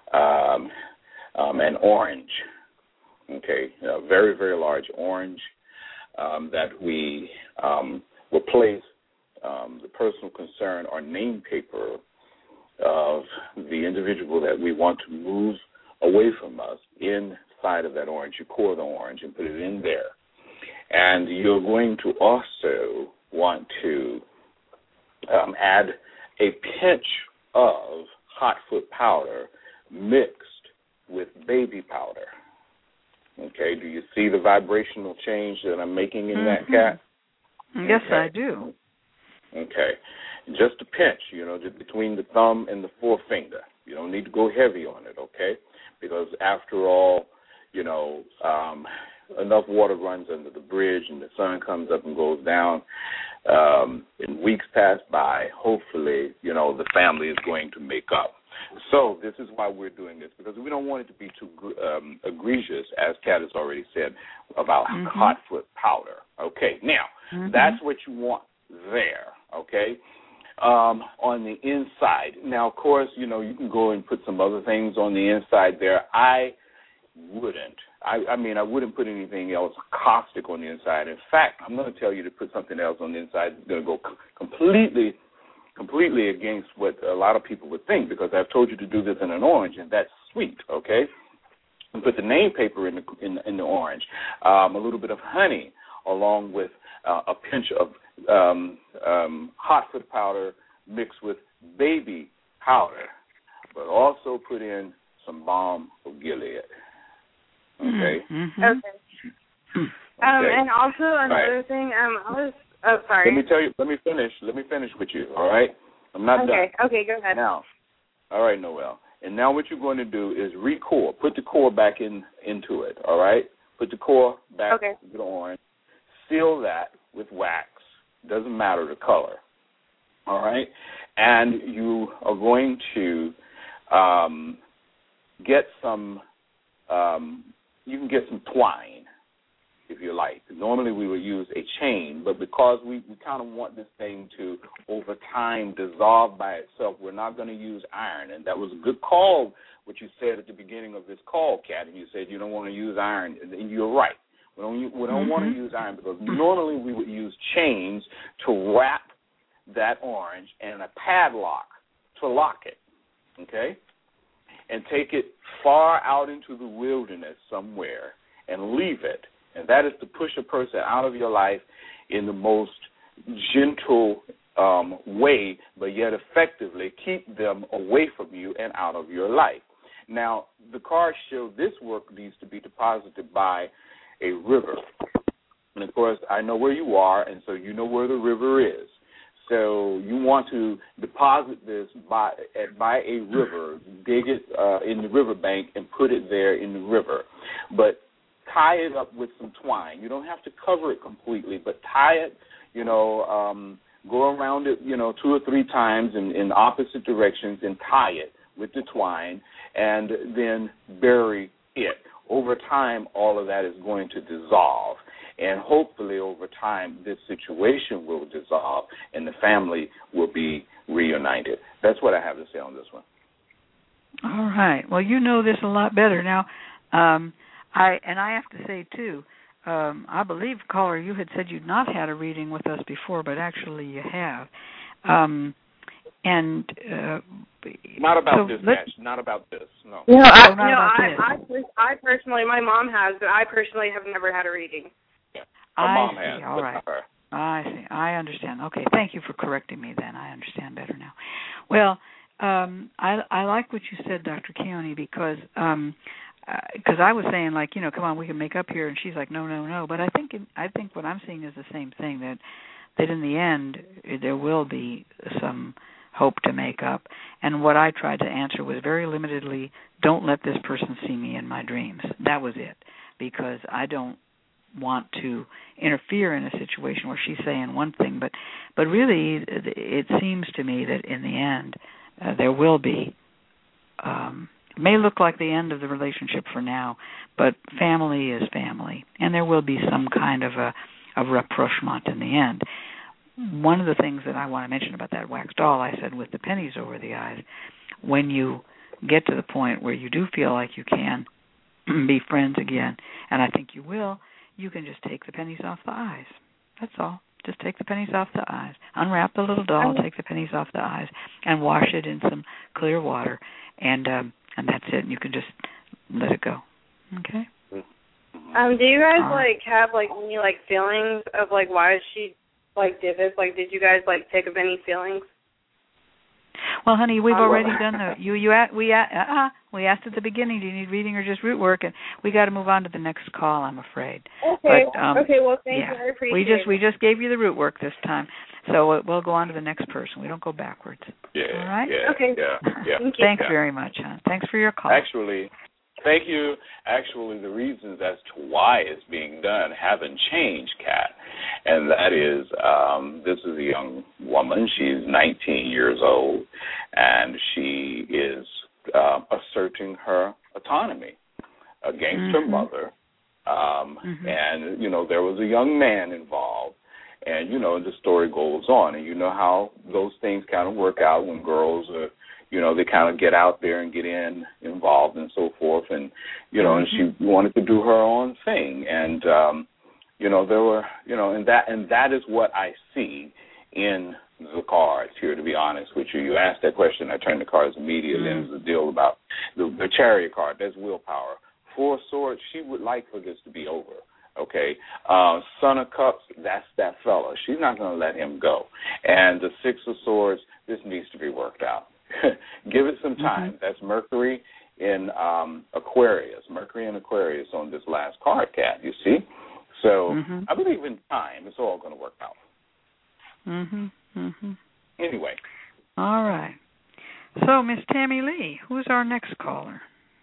an orange, a very, very large orange that we will place the personal concern or name paper of the individual that we want to move away from us inside of that orange. You core the orange and put it in there. And you're going to also want to add a pinch of hot foot powder mixed with baby powder. Okay, do you see the vibrational change that I'm making in that, Kat? Yes, okay. I do. Okay, just a pinch, just between the thumb and the forefinger. You don't need to go heavy on it, okay? Because after all, enough water runs under the bridge and the sun comes up and goes down. In weeks pass by, hopefully, the family is going to make up. So this is why we're doing this, because we don't want it to be too egregious, as Kat has already said, about hot foot powder. Okay, now, that's what you want there, okay, on the inside. Now, of course, you can go and put some other things on the inside there. I wouldn't. I wouldn't put anything else caustic on the inside. In fact, I'm going to tell you to put something else on the inside that's going to go completely against what a lot of people would think, because I've told you to do this in an orange, and that's sweet, okay? And put the name paper in the orange, a little bit of honey, along with a pinch of hot foot powder mixed with baby powder, but also put in some balm of Gilead. Okay. Okay. And also another thing, I was. Oh, sorry. Let me tell you. Let me finish with you. All right. I'm not done. Okay. Go ahead. Now, all right, Noelle. And now what you're going to do is recore. Put the core back into it. All right. Put the core back into the orange. Seal that with wax. Doesn't matter the color. All right. And you are going to get some. You can get some twine, if you like. Normally we would use a chain, but because we kind of want this thing to, over time, dissolve by itself, we're not going to use iron. And that was a good call, what you said at the beginning of this call, Kat, and you said you don't want to use iron. And you're right. We don't want to use iron, because normally we would use chains to wrap that orange and a padlock to lock it, okay? And take it far out into the wilderness somewhere and leave it. And that is to push a person out of your life in the most gentle way, but yet effectively keep them away from you and out of your life. Now, the cards show this work needs to be deposited by a river. And, of course, I know where you are, and so you know where the river is. So you want to deposit this by a river, dig it in the riverbank and put it there in the river. But tie it up with some twine. You don't have to cover it completely, but tie it, go around it, 2 or 3 times in opposite directions and tie it with the twine, and then bury it. Over time, all of that is going to dissolve. and hopefully over time this situation will dissolve and the family will be reunited. That's what I have to say on this one. All right. Well, you know this a lot better now. I have to say too, I believe, caller, you had said you'd not had a reading with us before, but actually you have. Not about this match. Not about this. No. I personally, my mom has, but I personally have never had a reading. My mom has. All right. I see. I understand. Okay. Thank you for correcting me. Then I understand better now. Well, I like what you said, Dr. Keone, because I was saying, like, come on, we can make up here, and she's like, no. But I think what I'm seeing is the same thing, that in the end there will be some hope to make up. And what I tried to answer was very limitedly, don't let this person see me in my dreams. That was it, because I don't want to interfere in a situation where she's saying one thing, but really it seems to me that in the end there will be, it may look like the end of the relationship for now, but family is family, and there will be some kind of a rapprochement in the end. One of the things that I want to mention about that wax doll, I said with the pennies over the eyes, when you get to the point where you do feel like you can be friends again, and I think you will, you can just take the pennies off the eyes. That's all. Just take the pennies off the eyes. Unwrap the little doll, take the pennies off the eyes, and wash it in some clear water, and that's it. And you can just let it go. Okay? Do you guys have any feelings of why she did this? Did you guys pick up any feelings? Well, honey, we've already done that. We asked at the beginning, do you need reading or just root work? And we got to move on to the next call, I'm afraid. Okay. Okay. Well, thank you. I appreciate it. We just gave you the root work this time, so we'll go on to the next person. We don't go backwards. Yeah. All right. Yeah. Okay. Yeah. Thank you. Thanks very much, hon. Thanks for your call. Actually, thank you. Actually, the reasons as to why it's being done haven't changed, Kat. And that is, this is a young woman. She's 19 years old, and she is asserting her autonomy against her mother. And, there was a young man involved. And, the story goes on. And you know how those things kind of work out when girls are, they kind of get out there and get involved and so forth. And, and she wanted to do her own thing. And, there were, and that is what I see in the cards here, to be honest with you. You asked that question, I turned the cards immediately, and it was a deal about the Chariot card. That's willpower. Four of Swords, she would like for this to be over, okay? Son of Cups, that's that fella. She's not going to let him go. And the Six of Swords, this needs to be worked out. Give it some time. That's Mercury in Aquarius. Mercury in Aquarius on this last card, Kat, you see? So I believe in time. It's all going to work out. Anyway. All right. So, Miss Tammy Lee, who's our next caller?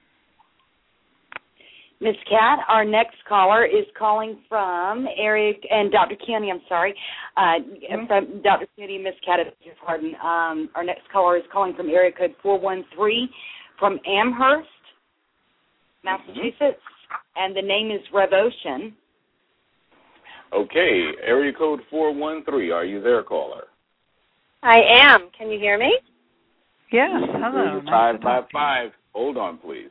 Miss Kat, our next caller is calling from area, and Dr. Keone, I'm sorry, from Dr. Keone, Miss Kat, I beg your pardon. Our next caller is calling from area code 413 from Amherst, Massachusetts, and the name is Revotion. Okay, area code 413. Are you there, caller? I am. Can you hear me? Yes. Hello. 555. Hold on, please.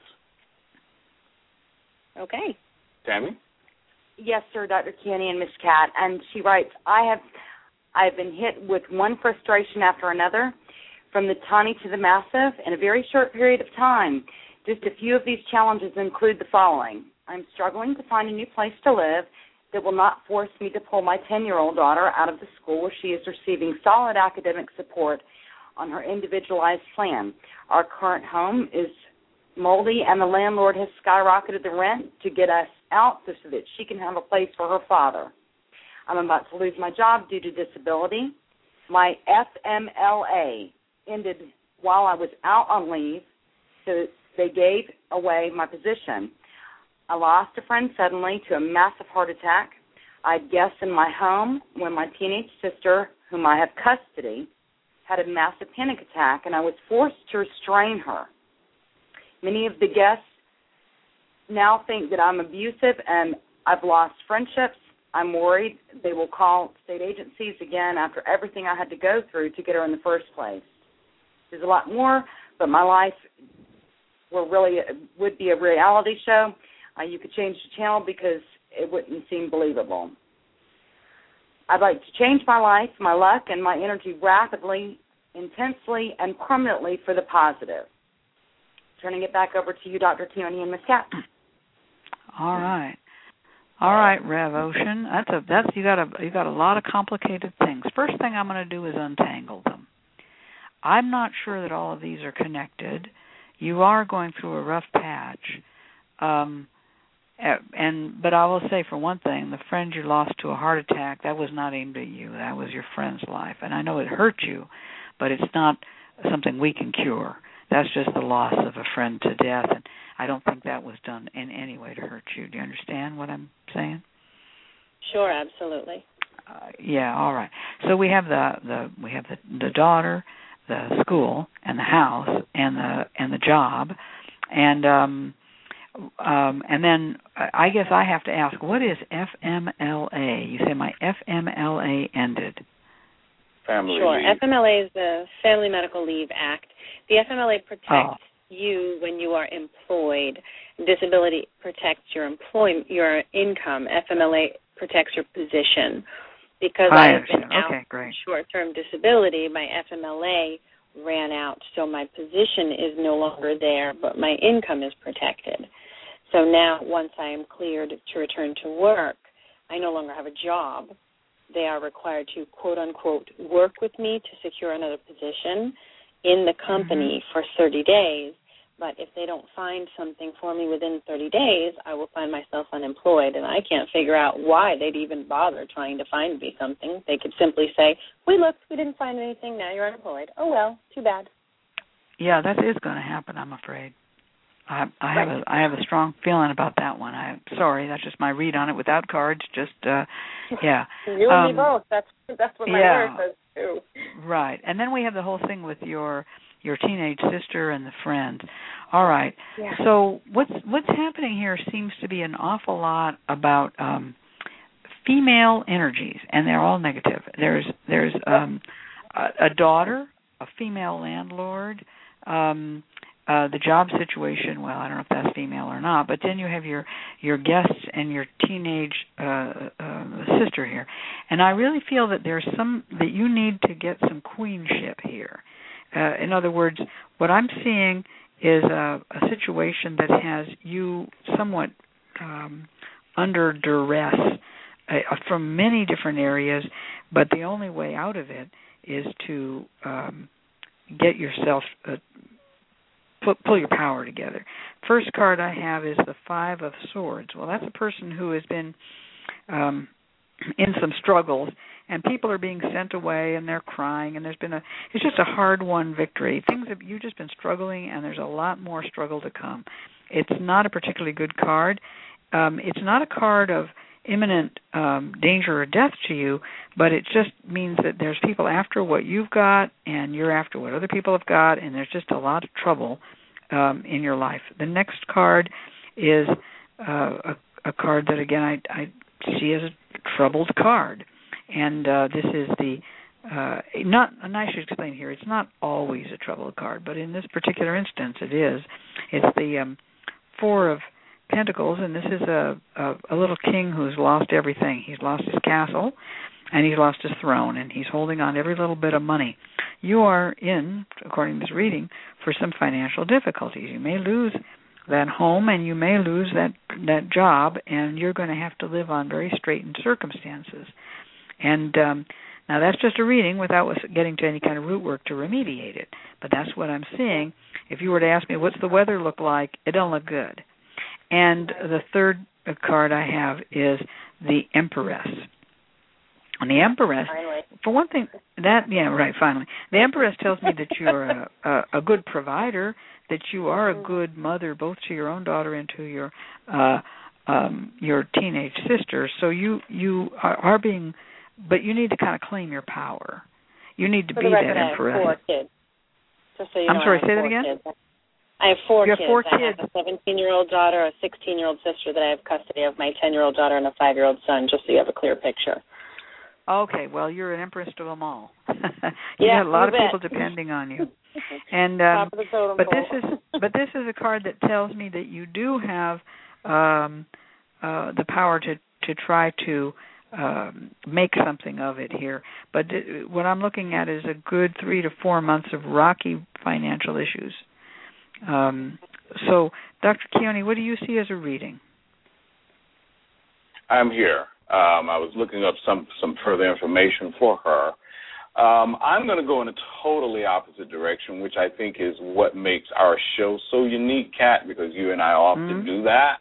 Okay. Tammy? Yes, sir, Dr. Keone and Miss Kat. And she writes, I've been hit with one frustration after another, from the tiny to the massive, in a very short period of time. Just a few of these challenges include the following. I'm struggling to find a new place to live that will not force me to pull my 10-year-old daughter out of the school where she is receiving solid academic support on her individualized plan. Our current home is moldy, and the landlord has skyrocketed the rent to get us out so that she can have a place for her father. I'm about to lose my job due to disability. My FMLA ended while I was out on leave, so they gave away my position. I lost a friend suddenly to a massive heart attack. I had guests in my home when my teenage sister, whom I have custody, had a massive panic attack, and I was forced to restrain her. Many of the guests now think that I'm abusive, and I've lost friendships I'm worried they will call state agencies again after everything I had to go through to get her in the first place. There's a lot more, but my life would be a reality show. You could change the channel because it wouldn't seem believable. I'd like to change my life, my luck, and my energy rapidly, intensely, and permanently for the positive. Turning it back over to you, Dr. Tierney and Ms. Cat. All right, Rev Ocean. You got a lot of complicated things. First thing I'm going to do is untangle them. I'm not sure that all of these are connected. You are going through a rough patch, but I will say for one thing, the friend you lost to a heart attack, that was not aimed at you. That was your friend's life, and I know it hurt you, but it's not something we can cure. That's just the loss of a friend to death, and I don't think that was done in any way to hurt you. Do you understand what I'm saying? Sure, absolutely. Yeah, all right. So we have the daughter, the school, and the house, and the job, and then I guess I have to ask, what is FMLA? You say my FMLA ended. Family Sure. leave. FMLA is the Family Medical Leave Act. The FMLA protects you when you are employed. Disability protects your income. FMLA protects your position. Because I have been out short-term disability, my FMLA ran out, so my position is no longer there, but my income is protected. So now, once I am cleared to return to work, I no longer have a job. They are required to, quote-unquote, work with me to secure another position in the company for 30 days. But if they don't find something for me within 30 days, I will find myself unemployed. And I can't figure out why they'd even bother trying to find me something. They could simply say, we looked, we didn't find anything, now you're unemployed. Oh, well, too bad. Yeah, that is going to happen, I'm afraid. I have a strong feeling about that one. I'm sorry, that's just my read on it without cards. Just yeah. You and me both. That's what my lawyer says too. Right, and then we have the whole thing with your teenage sister and the friend. All right. Yeah. So what's happening here seems to be an awful lot about female energies, and they're all negative. There's a daughter, a female landlord. The job situation, well, I don't know if that's female or not, but then you have your guests and your teenage sister here. And I really feel that that you need to get some queenship here. In other words, what I'm seeing is a situation that has you somewhat under duress from many different areas, but the only way out of it is to get yourself pull your power together. First card I have is the Five of Swords. Well, that's a person who has been in some struggles, and people are being sent away, and they're crying, and it's just a hard-won victory. You've just been struggling, and there's a lot more struggle to come. It's not a particularly good card. It's not a card of imminent danger or death to you, but it just means that there's people after what you've got, and you're after what other people have got, and there's just a lot of trouble in your life. The next card is a card that, again, I see as a troubled card, and this is and I should explain here, it's not always a troubled card, but in this particular instance it is. It's the Four of Pentacles, and this is a little king who's lost everything. He's lost his castle, and he's lost his throne, and he's holding on to every little bit of money. You are in, according to this reading, for some financial difficulties. You may lose that home, and you may lose that job, and you're going to have to live on very straitened circumstances. And now that's just a reading without us getting to any kind of root work to remediate it. But that's what I'm seeing. If you were to ask me, what's the weather look like, it don't look good. And the third card I have is the Empress. And the Empress, for one thing, finally. The Empress tells me that you're a good provider, that you are a good mother, both to your own daughter and to your teenage sister. So you are being, but you need to kind of claim your power. You need to be that Empress. I have 4 kids. Just so you know, I'm sorry, say that again? Kids. I have four You kids. have 4 I kids. have a 17-year-old daughter, a 16-year-old sister that I have custody of, my 10-year-old daughter, and a 5-year-old son, just so you have a clear picture. Okay, well, you're an empress to them all. You got a lot of people depending on you. And Top of the totem but this is a card that tells me that you do have the power to try to make something of it here. But what I'm looking at is a good 3 to 4 months of rocky financial issues. So, Dr. Keone, what do you see as a reading? I'm here. I was looking up some further information for her. I'm going to go in a totally opposite direction, which I think is what makes our show so unique, Kat, because you and I often do that.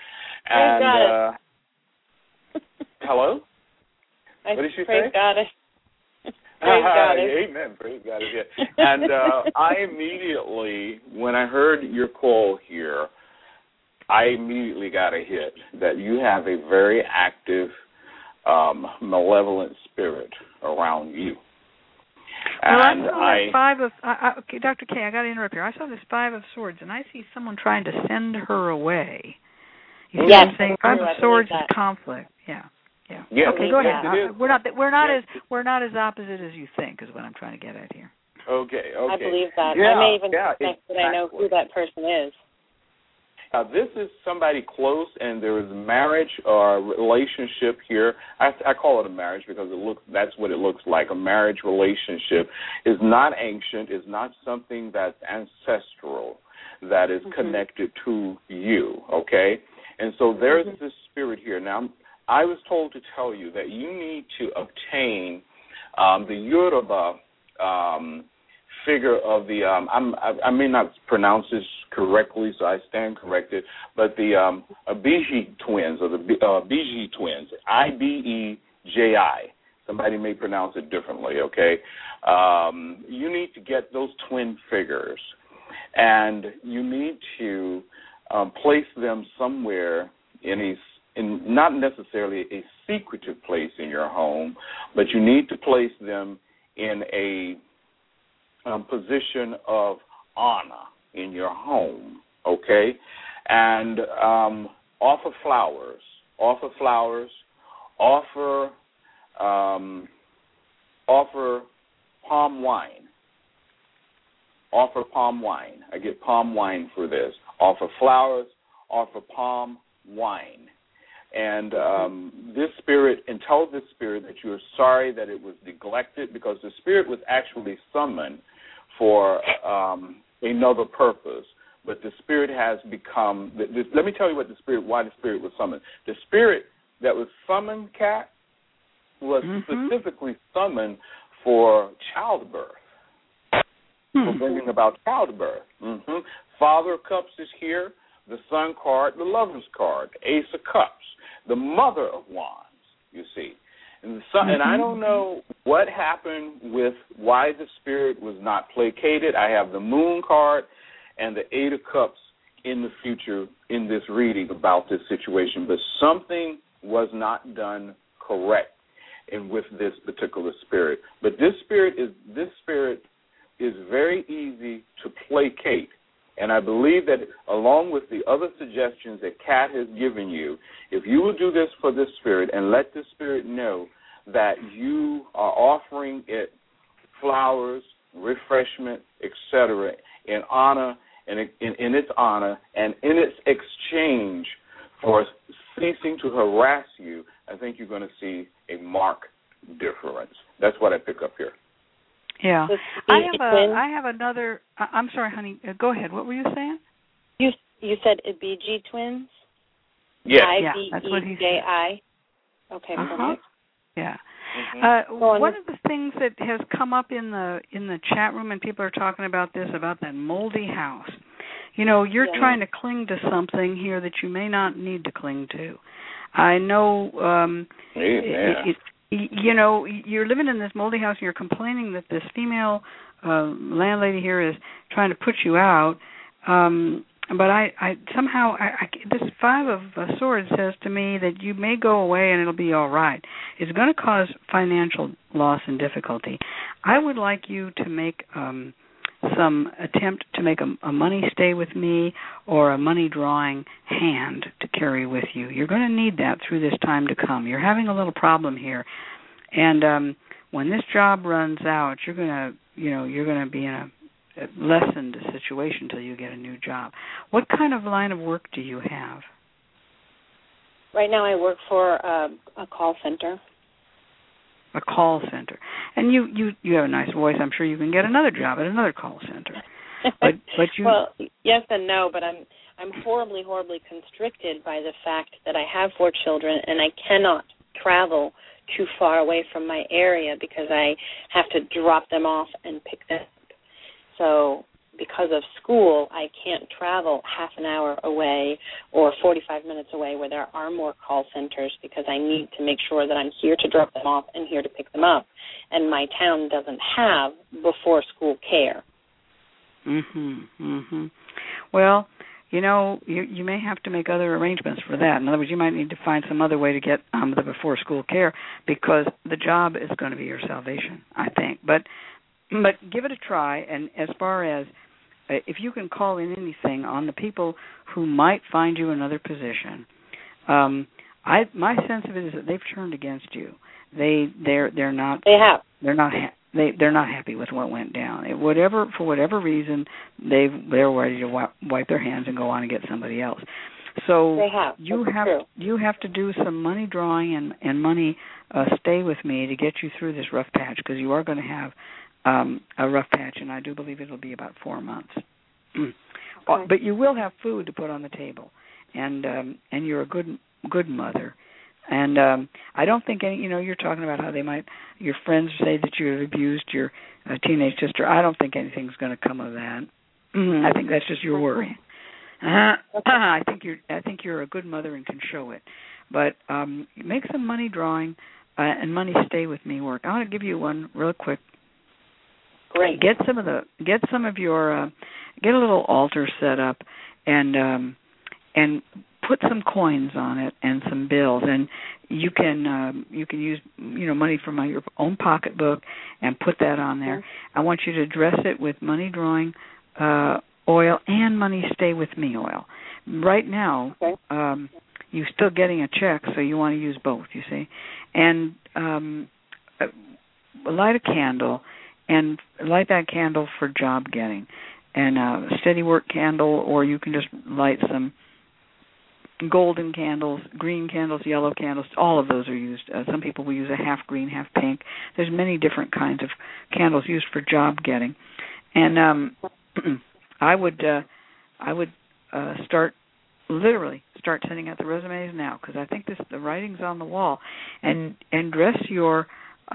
And hello? What did she say? Praise Goddess. Praise Goddess. Amen. Praise Goddess. Yeah. And I immediately, when I heard your call here, I immediately got a hit that you have a very active, malevolent spirit around you. Well, And I saw that 5 of... okay, Dr. K, I got to interrupt here. I saw this 5 of Swords, and I see someone trying to send her away. You see what I'm saying? 5 of Swords is conflict. Yeah. Yes, okay, go ahead. We're not as opposite as you think, is what I'm trying to get at here. Okay. I believe that. Yeah, I may even suspect exactly. that I know who that person is. This is somebody close, and there is marriage or relationship here. I call it a marriage because that's what it looks like. A marriage relationship is not ancient, is not something that's ancestral, that is connected to you, okay? And so there's this spirit here. Now, I was told to tell you that you need to obtain the Yoruba figure of the, I may not pronounce this correctly, so I stand corrected, but the Ibiji twins, or the Ibiji twins, I-B-E-J-I. Somebody may pronounce it differently, okay? You need to get those twin figures, and you need to place them somewhere in not necessarily a secretive place in your home, but you need to place them in a position of honor in your home, okay? And offer flowers, offer palm wine. Offer palm wine. I get palm wine for this. Offer flowers, offer palm wine. And this spirit, and tell this spirit that you are sorry that it was neglected, because the spirit was actually summoned for another purpose. But the spirit has become, let me tell you why the spirit was summoned. The spirit that was summoned, Kat, was specifically summoned for childbirth, for bringing about childbirth. Father of Cups is here, the Sun card, the Lover's card, the Ace of Cups, the Mother of Wands, you see. And, and I don't know what happened with why the spirit was not placated. I have the Moon card and the Eight of Cups in the future in this reading about this situation, but something was not done correct with this particular spirit. But this spirit is very easy to placate. And I believe that along with the other suggestions that Kat has given you, if you will do this for this spirit and let this spirit know that you are offering it flowers, refreshment, etc., in honor and in its honor and in its exchange for ceasing to harass you, I think you're going to see a marked difference. That's what I pick up here. Yeah. I have another. I'm sorry, honey. Go ahead. What were you saying? You said Ibiji twins? Yes. I-B-E-J-I? Okay, perfect. Yeah. One of the things that has come up in the chat room, and people are talking about this, about that moldy house. You know, you're trying to cling to something here that you may not need to cling to. I know you know, you're living in this moldy house and you're complaining that this female landlady here is trying to put you out. But I somehow, this Five of Swords says to me that you may go away and it'll be all right. It's going to cause financial loss and difficulty. I would like you to make some attempt to make a money stay with me or a money drawing hand to carry with you. You're going to need that through this time to come. You're having a little problem here, and when this job runs out, you're going to be in a lessened situation until you get a new job. What kind of line of work do you have? Right now, I work for a call center. A call center, and you have a nice voice. I'm sure you can get another job at another call center. But you well, yes and no. But I'm horribly constricted by the fact that I have 4 children and I cannot travel too far away from my area because I have to drop them off and pick them up. So because of school, I can't travel half an hour away or 45 minutes away where there are more call centers because I need to make sure that I'm here to drop them off and here to pick them up. And my town doesn't have before-school care. Well, you may have to make other arrangements for that. In other words, you might need to find some other way to get the before-school care because the job is going to be your salvation, I think. But give it a try, and as far as if you can call in anything on the people who might find you another position, my sense of it is that they've turned against you. They're not happy with what went down. For whatever reason, they're ready to wipe their hands and go on and get somebody else. So you have to do some money drawing and money stay with me to get you through this rough patch because you are going to have a rough patch, and I do believe it'll be about 4 months. Okay. But you will have food to put on the table, and you're a good mother. And I don't think you're talking about how your friends say that you have abused your teenage sister. I don't think anything's going to come of that. I think that's just your worry. I think you're a good mother and can show it. But make some money drawing and money stay with me work. I want to give you one real quick. Great. Get a little altar set up and put some coins on it and some bills, and you can use money from your own pocketbook and put that on there. I want you to dress it with money drawing oil and money stay with me oil. Right now, you're still getting a check, so you want to use both. You see, and light a candle. And light that candle for job getting, and a steady work candle, or you can just light some golden candles, green candles, yellow candles. All of those are used. Some people will use a half green, half pink. There's many different kinds of candles used for job getting, and I would start sending out the resumes now because I think the writing's on the wall, and dress your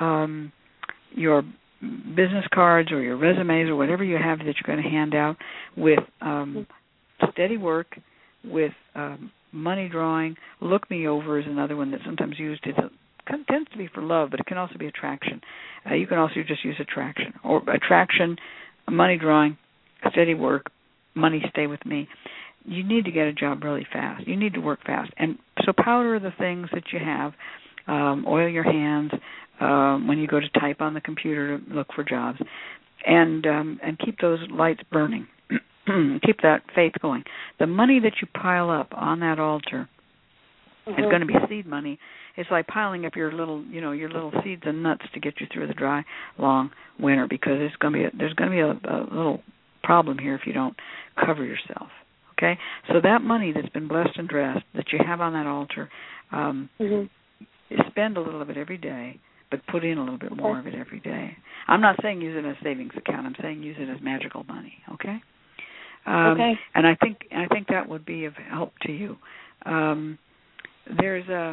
business cards or your resumes or whatever you have that you're going to hand out with steady work, with money drawing. Look me over is another one that's sometimes used. It tends to be for love, but it can also be attraction. You can also just use attraction. Or attraction, money drawing, steady work, money stay with me. You need to get a job really fast. You need to work fast. And so powder the things that you have. Oil your hands when you go to type on the computer to look for jobs, and keep those lights burning. Keep that faith going. The money that you pile up on that altar is going to be seed money. It's like piling up your little seeds and nuts to get you through the dry, long winter because there's going to be a little problem here if you don't cover yourself. Okay, so that money that's been blessed and dressed that you have on that altar. Spend a little of it every day, but put in a little bit more of it every day. I'm not saying use it as a savings account. I'm saying use it as magical money. Okay. And I think that would be of help to you. There's a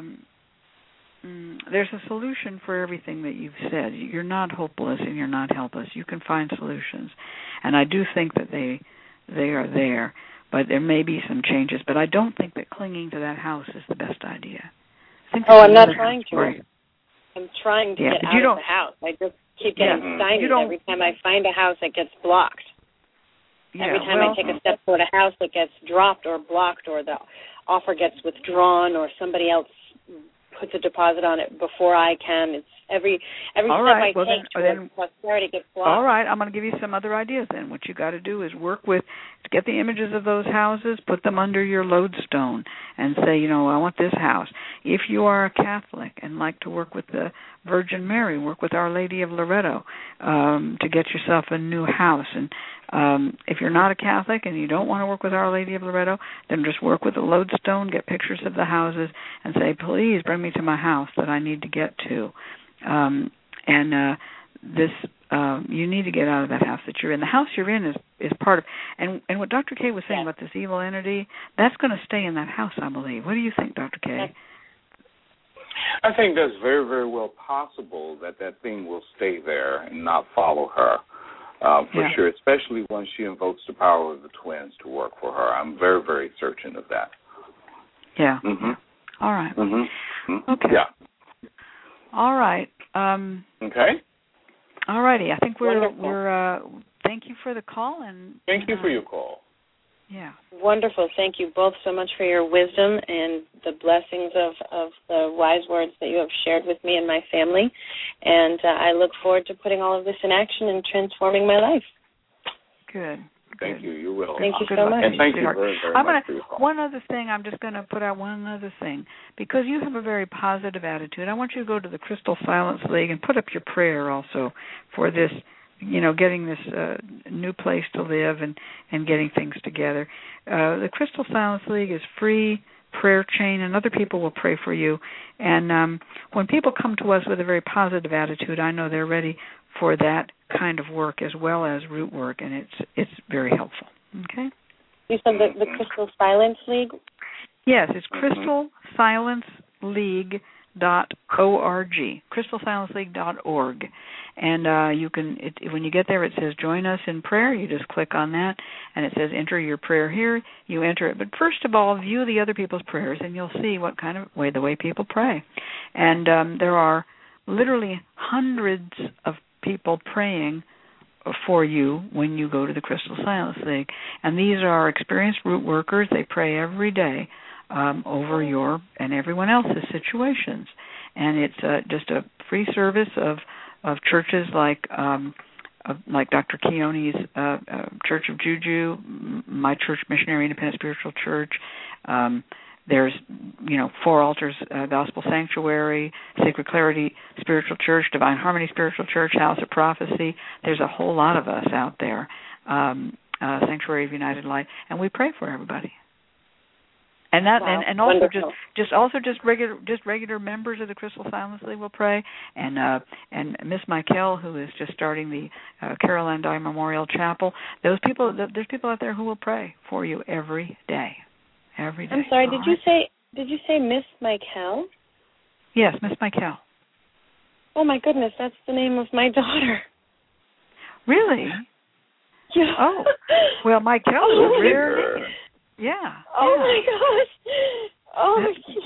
solution for everything that you've said. You're not hopeless and you're not helpless. You can find solutions, and I do think that they are there. But there may be some changes. But I don't think that clinging to that house is the best idea. I'm not trying to. I'm trying to get out of the house. I just keep getting stymied. Every time I find a house, it gets blocked. Every time I take a step toward a house, it gets dropped or blocked, or the offer gets withdrawn, or somebody else puts a deposit on it before I can. It's every all step right. I take towards prosperity gets blocked. All right, I'm going to give you some other ideas then. What you got to do is get the images of those houses, put them under your lodestone, and say, I want this house. If you are a Catholic and like to work with the Virgin Mary, work with Our Lady of Loretto to get yourself a new house. And if you're not a Catholic and you don't want to work with Our Lady of Loretto, then just work with the lodestone, get pictures of the houses, and say, please bring me to my house that I need to get to. You need to get out of that house that you're in. The house you're in is part of, and what Dr. K was saying about this evil entity, that's going to stay in that house, I believe. What do you think, Dr. K? I think that's very, very well possible that thing will stay there and not follow her, for sure, especially when she invokes the power of the twins to work for her. I'm very, very certain of that. Yeah. Mm-hmm. All right. Mm-hmm. Okay. Yeah. All right. Okay. All righty. I think we're thank you for the call and thank you for your call. Yeah. Wonderful. Thank you both so much for your wisdom and the blessings of the wise words that you have shared with me and my family. And I look forward to putting all of this in action and transforming my life. Good. Thank you. You will. Thank you so much. And thank you very, very much for your call. One other thing, I'm just going to put out one other thing. Because you have a very positive attitude, I want you to go to the Crystal Silence League and put up your prayer also for this, getting this new place to live and getting things together. The Crystal Silence League is free prayer chain, and other people will pray for you. And when people come to us with a very positive attitude, I know they're ready for that kind of work as well as root work, and it's very helpful. Okay? You said the Crystal Silence League? Yes, it's crystalsilenceleague.org, crystalsilenceleague.org. And you can, when you get there, it says join us in prayer. You just click on that, and it says enter your prayer here. You enter it. But first of all, view the other people's prayers, and you'll see what kind of the way people pray. And there are literally hundreds of people praying for you when you go to the Crystal Silence League. And these are experienced root workers. They pray every day over your and everyone else's situations. And it's just a free service of churches like Dr. Keone's Church of Juju, my church, Missionary Independent Spiritual Church. There's, 4 Altars Gospel Sanctuary, Sacred Clarity Spiritual Church, Divine Harmony Spiritual Church, House of Prophecy. There's a whole lot of us out there, Sanctuary of United Light, and we pray for everybody. And that, wow. and also just regular members of the Crystal Silence League will pray, and Miss Michael, who is just starting the Caroline Dye Memorial Chapel. There's people out there who will pray for you every day. Every day. I'm sorry. Did you say Miss Michael? Yes, Miss Michael. Oh my goodness, that's the name of my daughter. Really? Yeah. Oh, well, Michael is a rare name. Yeah. Oh my gosh. Oh.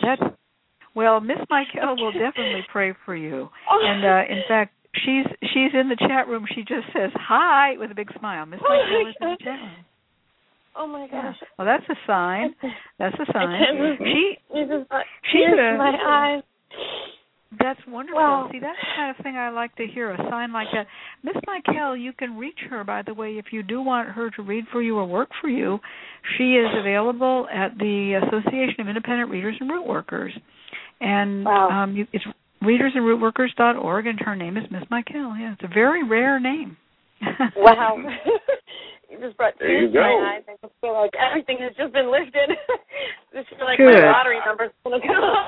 Well, Miss Michael will definitely pray for you. Oh. And in fact, she's in the chat room. She just says hi with a big smile. Miss Michael is in the chat room. Oh my gosh! Yeah. Well, that's a sign. That's a sign. She's my eyes. That's wonderful. Wow. See, that's the kind of thing I like to hear, a sign like that. Miss Michael, you can reach her, by the way, if you do want her to read for you or work for you. She is available at the Association of Independent Readers and Root Workers. And wow. It's readersandrootworkers.org, and her name is Miss Michael. Yeah, it's a very rare name. Wow. You just brought tears to my eyes. I just feel like everything has just been lifted. I just feel like good. My lottery number's going to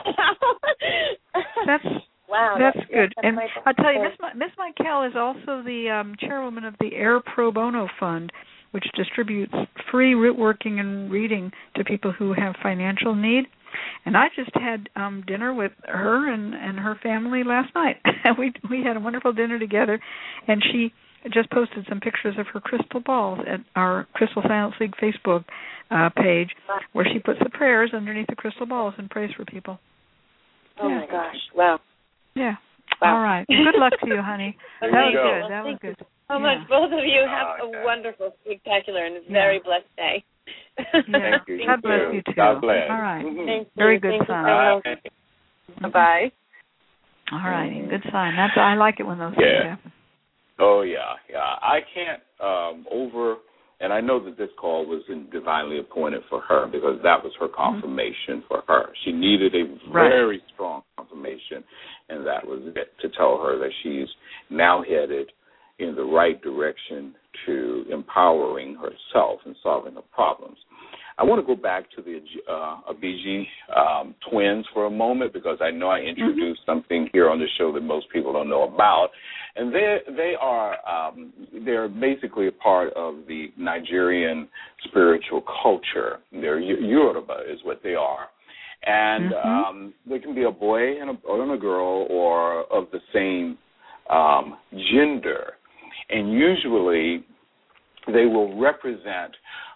go. That's good. And I'll tell you, Miss Michael is also the chairwoman of the Air Pro Bono Fund, which distributes free root working and reading to people who have financial need. And I just had dinner with her and her family last night. we had a wonderful dinner together, and she just posted some pictures of her crystal balls at our Crystal Silence League Facebook page, where she puts the prayers underneath the crystal balls and prays for people. Oh, my gosh. Wow. Yeah. Wow. All right. Good luck to you, honey. That was good. That was good. So much. Both of you have a wonderful, spectacular, and very blessed day. Yeah. Thank you. God bless you, too. God bless. All right. Thank very you. good Thank sign. Bye-bye. All righty. Good sign. I like it when those things happen. Oh, yeah. I can't and I know that this call was divinely appointed for her because that was her confirmation for her. She needed a very strong confirmation, and that was it, to tell her that she's now headed in the right direction to empowering herself and solving her problems. I want to go back to the Abiji twins for a moment because I know I introduced something here on the show that most people don't know about. And they're basically a part of the Nigerian spiritual culture. They're Yoruba is what they are. And they can be a boy and a girl or of the same gender. And usually they will represent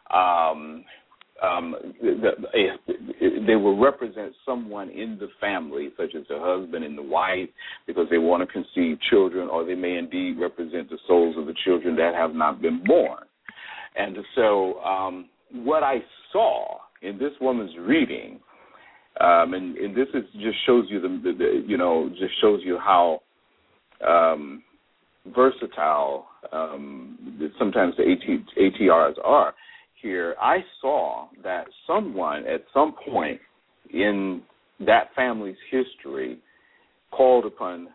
they will represent someone in the family, such as the husband and the wife, because they want to conceive children, or they may indeed represent the souls of the children that have not been born. And so what I saw in this woman's reading, and this is just shows you just shows you how versatile sometimes the ATRs are. Here, I saw that someone at some point in that family's history called upon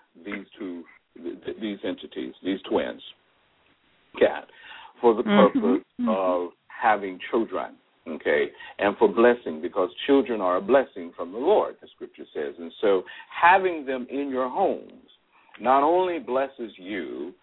these entities, these twins, Kat, for the purpose of having children, okay, and for blessing, because children are a blessing from the Lord, the Scripture says. And so having them in your homes not only blesses you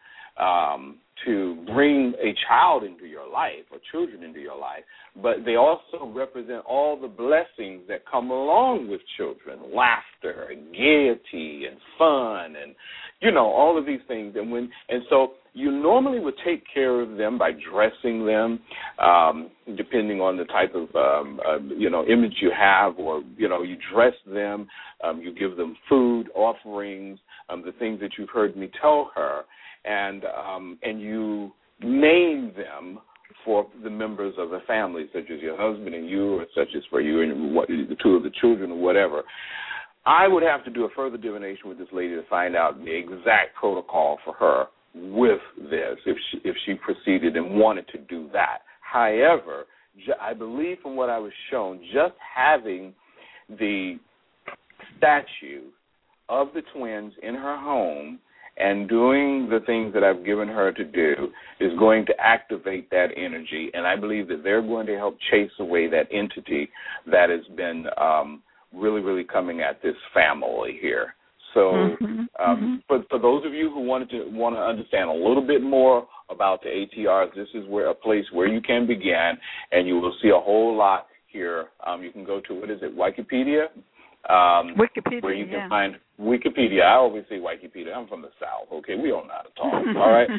to bring a child into your life or children into your life, but they also represent all the blessings that come along with children, laughter and gaiety and fun and, all of these things. And so you normally would take care of them by dressing them, depending on the type of, image you have, or, you dress them, you give them food, offerings, the things that you've heard me tell her, and you name them for the members of the family, such as your husband and you, or such as for you and the two of the children, or whatever. I would have to do a further divination with this lady to find out the exact protocol for her with this, if she proceeded and wanted to do that. However, I believe from what I was shown, just having the statue of the twins in her home and doing the things that I've given her to do is going to activate that energy, and I believe that they're going to help chase away that entity that has been really, really coming at this family here. So for those of you who want to understand a little bit more about the ATRs, this is a place where you can begin, and you will see a whole lot here. You can go to, Wikipedia? Wikipedia, where you can find Wikipedia. I always say Wikipedia. I'm from the South, okay? We don't know how to talk, all right?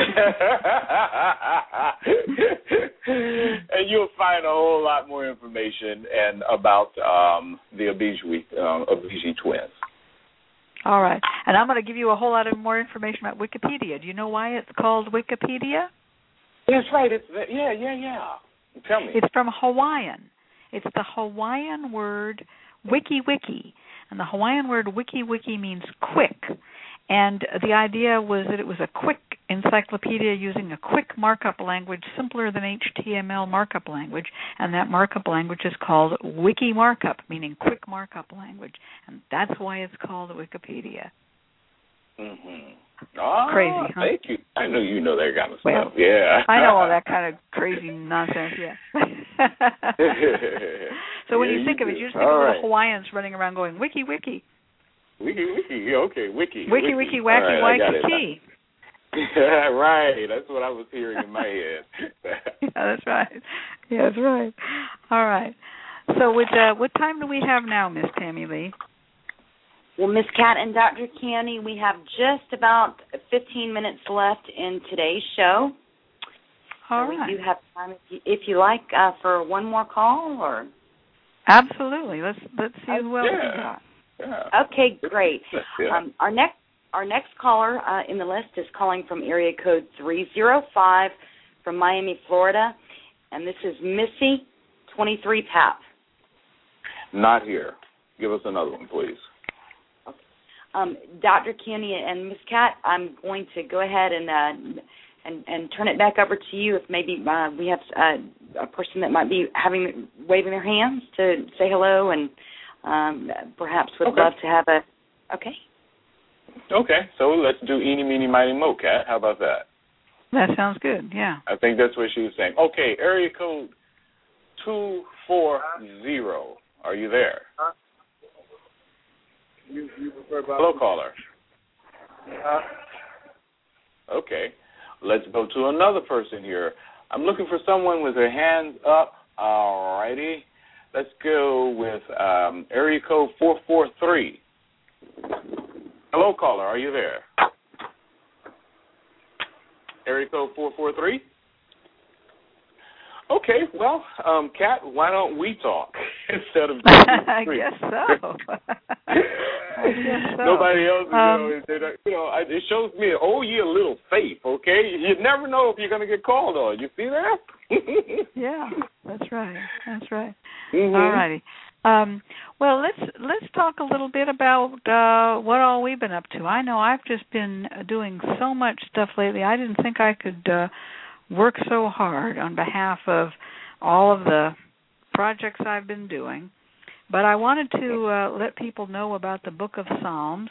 And you'll find a whole lot more information and about the Abiji twins. All right. And I'm going to give you a whole lot of more information about Wikipedia. Do you know why it's called Wikipedia? That's right. Yeah. Tell me. It's from Hawaiian. It's the Hawaiian word wiki, and the Hawaiian word wiki means quick, and the idea was that it was a quick encyclopedia using a quick markup language, simpler than HTML markup language, and that markup language is called wiki markup, meaning quick markup language, and that's why it's called Wikipedia. Oh, crazy, huh? Thank you. I know you know that kind of well, stuff. Yeah, I know all that kind of crazy nonsense. Yeah. So when you think of it, you just think of little Hawaiians running around going wiki. Wiki. Okay, wiki. Wacky, right, wacky. Right. That's what I was hearing in my head. Yeah, that's right. Yeah, that's right. All right. So what time do we have now, Miss Tammy Lee? Well, Miss Kat and Dr. Candy, we have just about 15 minutes left in today's show. All right. We do have time if you like for one more call, or absolutely. Let's see who else we got. Yeah. Okay, great. Yeah. Our next caller in the list is calling from area code 305 from Miami, Florida, and this is Missy 23 Pap. Not here. Give us another one, please. Dr. Kenny and Ms. Kat, I'm going to go ahead and turn it back over to you. If maybe we have a person that might be waving their hands to say hello, and perhaps would love to have a. Okay. Okay, so let's do eeny, meeny, miny, mo, Kat. How about that? That sounds good, yeah. I think that's what she was saying. Okay, area code 240. Are you there? Hello, caller. Okay, let's go to another person here. I'm looking for someone with their hands up. All righty. Let's go with area code 443. Hello, caller. Are you there? Area code 443? Okay, well, Kat, why don't we talk instead of I guess so. I guess so. Nobody else, it shows me, you a little faith, okay? You never know if you're going to get called on. You see that? Yeah, that's right. That's right. Mm-hmm. All righty. Well, let's talk a little bit about what all we've been up to. I know I've just been doing so much stuff lately. I didn't think I could work so hard on behalf of all of the projects I've been doing. But I wanted to let people know about the Book of Psalms.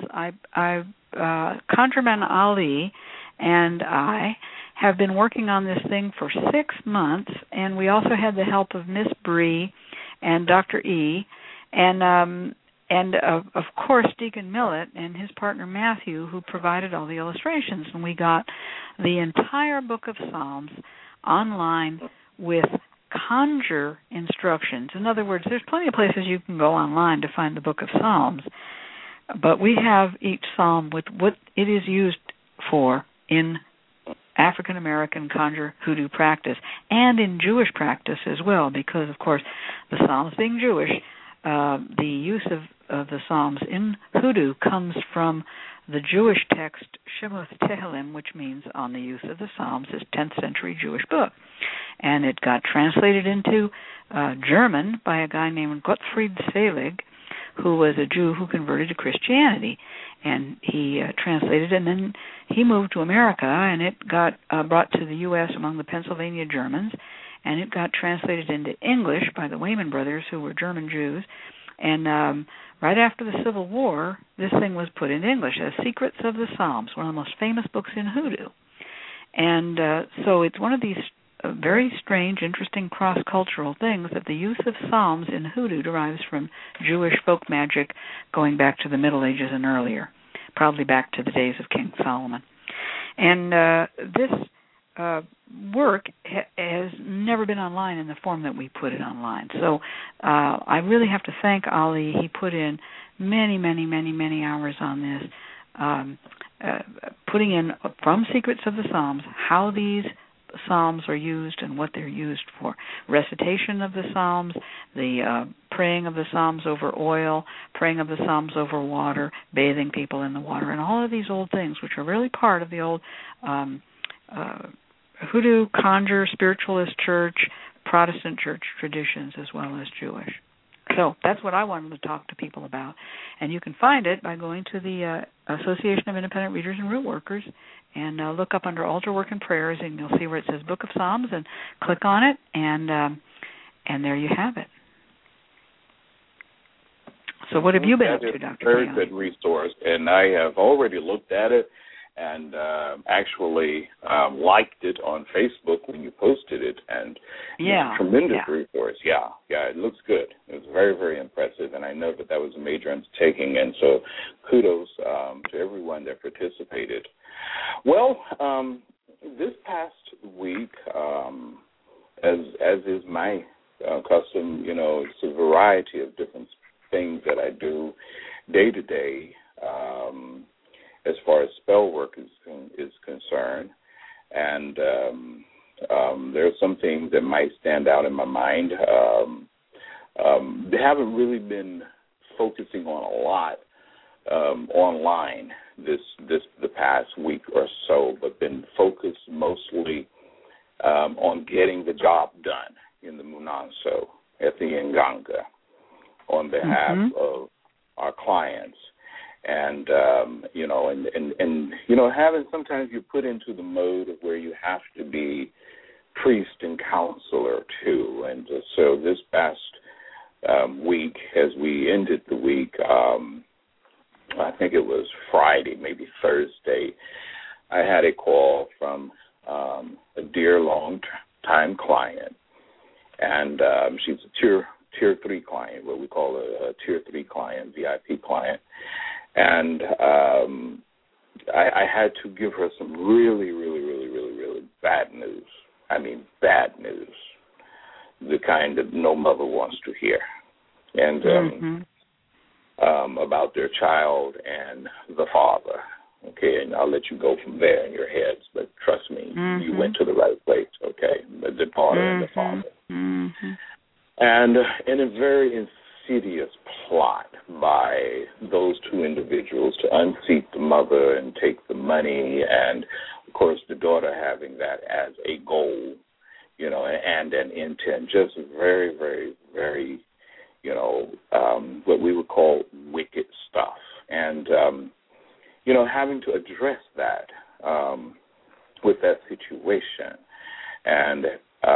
Conjureman Ali and I have been working on this thing for 6 months, and we also had the help of Miss Bree and Dr. E, and of course Deacon Millett and his partner Matthew, who provided all the illustrations. And we got the entire Book of Psalms online with conjure instructions. In other words, there's plenty of places you can go online to find the Book of Psalms, but we have each psalm with what it is used for in African American conjure hoodoo practice and in Jewish practice as well, because of course the Psalms being Jewish, the use of the Psalms in hoodoo comes from the Jewish text Shemoth Tehillim, which means On the Use of the Psalms, is 10th century Jewish book, and it got translated into German by a guy named Gottfried Selig, who was a Jew who converted to Christianity. And he translated it, and then he moved to America, and it got brought to the U.S. among the Pennsylvania Germans, and it got translated into English by the Wayman brothers, who were German Jews. And right after the Civil War, this thing was put in English as Secrets of the Psalms, one of the most famous books in hoodoo. And so it's one of these very strange, interesting cross-cultural things that the use of psalms in hoodoo derives from Jewish folk magic going back to the Middle Ages and earlier, probably back to the days of King Solomon. And this work has never been online in the form that we put it online. So I really have to thank Ali. He put in many, many, many, many hours on this, putting in from Secrets of the Psalms how these Psalms are used and what they're used for. Recitation of the Psalms, the praying of the Psalms over oil, praying of the Psalms over water, bathing people in the water, and all of these old things, which are really part of the old hoodoo, conjure, spiritualist church, Protestant church traditions, as well as Jewish. So that's what I wanted to talk to people about. And you can find it by going to the Association of Independent Readers and Root Workers and look up under Altar Work and Prayers, and you'll see where it says Book of Psalms, and click on it, and there you have it. So what have you been up to, Dr. Very Keon? good resource, and I have already looked at it and actually liked it on Facebook when you posted it, and it's a tremendous resource. Yeah, it looks good. It was very, very impressive, and I know that was a major undertaking, and so kudos to everyone that participated. Well, this past week, as is my custom, it's a variety of different things that I do day to day as far as spell work is concerned. And there are some things that might stand out in my mind. They haven't really been focusing on a lot online the past week or so, but been focused mostly on getting the job done in the Munanso at the Nganga on behalf of our clients. And having sometimes you're put into the mode of where you have to be priest and counselor too. And so this past week, as we ended the week, I think it was Friday, maybe Thursday, I had a call from a dear long-time client, and she's a tier 3 client, what we call a tier 3 client, VIP client. And I had to give her some really, really, really, really, really bad news. I mean, bad news, the kind that no mother wants to hear. And about their child and the father. Okay, and I'll let you go from there in your heads, but trust me, you went to the right place, okay, the daughter and the father. And in a very insidious plot by those two individuals to unseat the mother and take the money, and, of course, the daughter having that as a goal, and an intent, just very, very, very, what we would call wicked stuff. And, having to address that with that situation. And,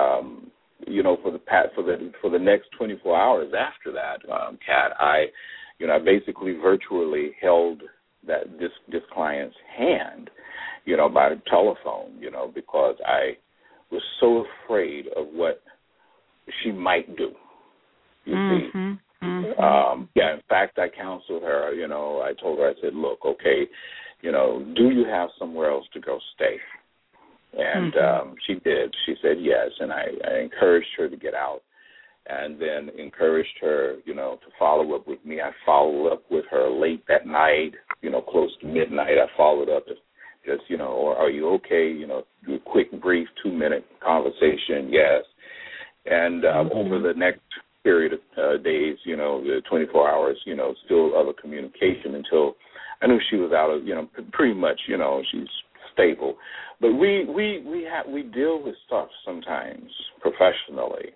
for the next 24 hours after that, Kat, I basically virtually held this client's hand, by telephone, because I was so afraid of what she might do. You see. In fact, I counseled her. I told her, I said, look, okay, do you have somewhere else to go stay? And she did. She said yes, and I encouraged her to get out, and then encouraged her, to follow up with me. I followed up with her late that night, close to midnight. I followed up just, or are you okay? Do a quick, brief 2-minute conversation. Yes. And over the next period of days, 24 hours, still other communication until I knew she was out of, pretty much, she's stable. But we deal with stuff sometimes professionally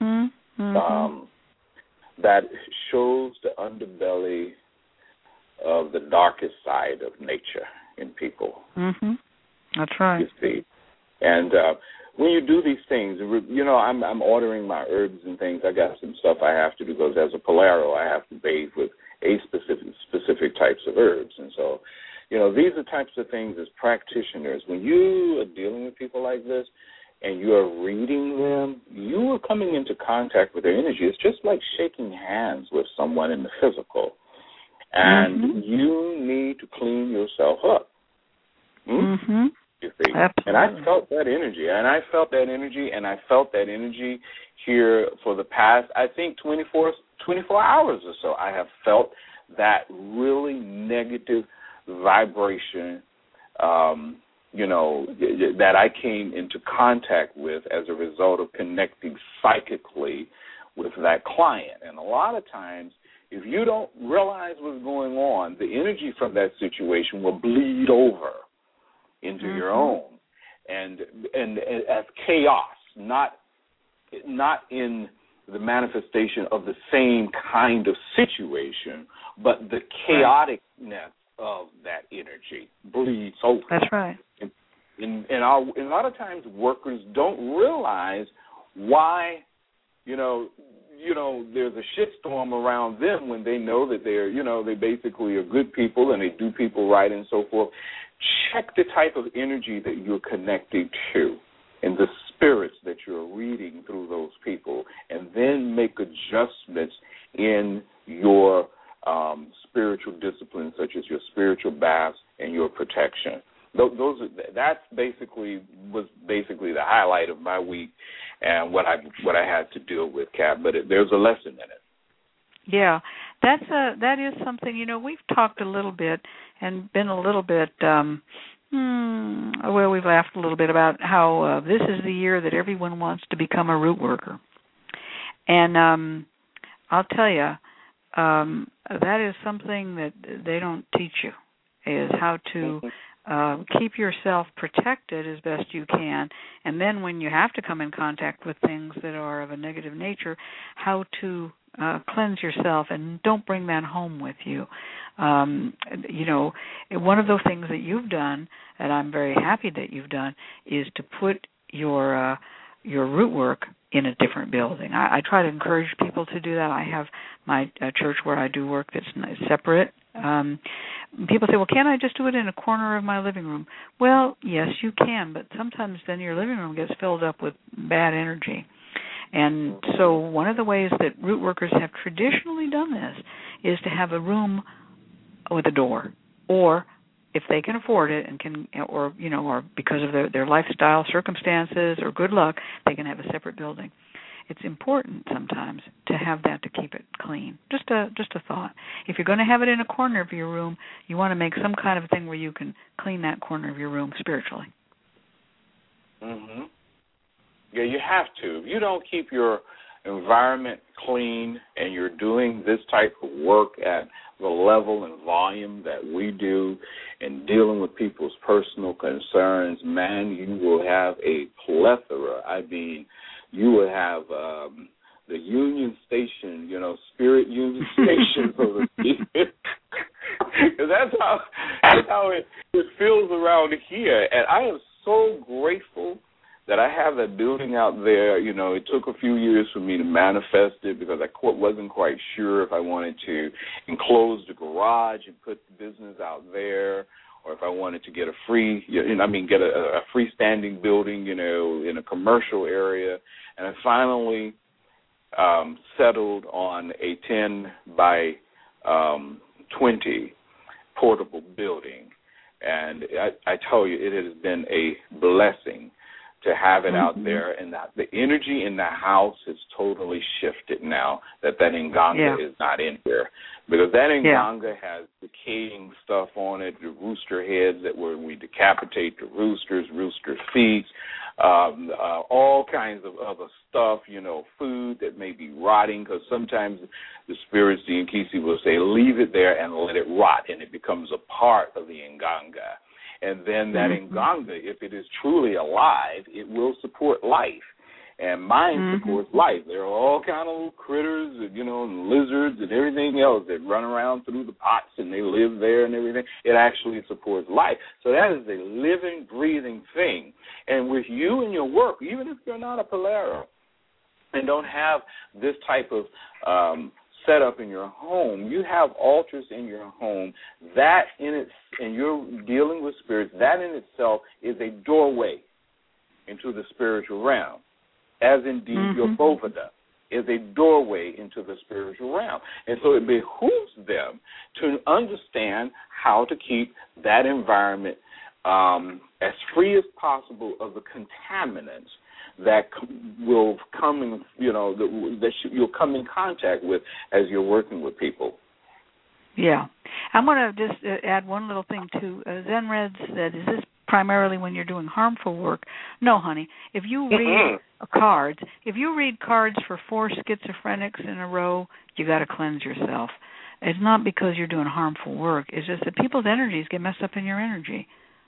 that shows the underbelly of the darkest side of nature in people. That's right. You see, and when you do these things, I'm ordering my herbs and things. I got some stuff I have to do because as a Polaro, I have to bathe with specific types of herbs. And so, these are types of things as practitioners. When you are dealing with people like this and you are reading them, you are coming into contact with their energy. It's just like shaking hands with someone in the physical. And you need to clean yourself up. You see? Absolutely. And I felt that energy, and I felt that energy here for the past, I think, 24 hours or so. I have felt that really negative vibration, that I came into contact with as a result of connecting psychically with that client. And a lot of times, if you don't realize what's going on, the energy from that situation will bleed over into your own, and as chaos, not in the manifestation of the same kind of situation, but the chaoticness of that energy bleeds over. That's right. And a lot of times workers don't realize why, there's a shitstorm around them when they know that they basically are good people and they do people right and so forth. Check the type of energy that you're connecting to and the spirits that you're reading through those people, and then make adjustments in your spiritual disciplines, such as your spiritual baths and your protection. That was basically the highlight of my week and what I had to deal with, Kat. But there's a lesson in it. Yeah, that is something. We've talked a little bit and been a little bit. We've laughed a little bit about how this is the year that everyone wants to become a root worker, and I'll tell you, that is something that they don't teach you, is how to keep yourself protected as best you can, and then when you have to come in contact with things that are of a negative nature, how to cleanse yourself, and don't bring that home with you. You know, one of those things that you've done, and I'm very happy that you've done, is to put your root work in a different building. I try to encourage people to do that. I have my church where I do work that's separate. People say, well, can't I just do it in a corner of my living room? Well, yes, you can, but sometimes then your living room gets filled up with bad energy. And so one of the ways that root workers have traditionally done this is to have a room with a door, or if they can afford it and can, or you know, or because of their lifestyle circumstances or good luck, they can have a separate building. It's important sometimes to have that to keep it clean. Just a thought. If you're going to have it in a corner of your room, you want to make some kind of thing where you can clean that corner of your room spiritually. Mhm. Yeah, you have to. If you don't keep your environment clean and you're doing this type of work at the level and volume that we do and dealing with people's personal concerns, man, you will have a plethora. I mean, you will have the Union Station, you know, Spirit Union Station. That's how it feels around here. And I am so grateful that I have that building out there. You know, it took a few years for me to manifest it because I wasn't quite sure if I wanted to enclose the garage and put the business out there, or if I wanted to get a freestanding building, you know, in a commercial area. And I finally settled on a 10 by 20 portable building. And I tell you, it has been a blessing to have it out there, and that the energy in the house has totally shifted now that Nganga is not in here. Because that Nganga has decaying stuff on it, the rooster heads that we decapitate the roosters, rooster feet, all kinds of other stuff, you know, food that may be rotting, because sometimes the spirits, the Nkisi, will say, leave it there and let it rot, and it becomes a part of the Nganga. And then that Nganga, if it is truly alive, it will support life. And mine supports life. There are all kind of little critters, you know, and lizards and everything else that run around through the pots and they live there and everything. It actually supports life. So that is a living, breathing thing. And with you and your work, even if you're not a Polaro and don't have this type of set up in your home, you have altars in your home, that in its, and you're dealing with spirits, that in itself is a doorway into the spiritual realm, as indeed your Bovada is a doorway into the spiritual realm. And so it behooves them to understand how to keep that environment as free as possible of the contaminants that will come in, you know, that you'll come in contact with as you're working with people. Yeah. I'm going to just add one little thing too. Zenred said, is this primarily when you're doing harmful work? No, honey. If you read cards, for 4 schizophrenics in a row, you got to cleanse yourself. It's not because you're doing harmful work. It's just that people's energies get messed up in your energy.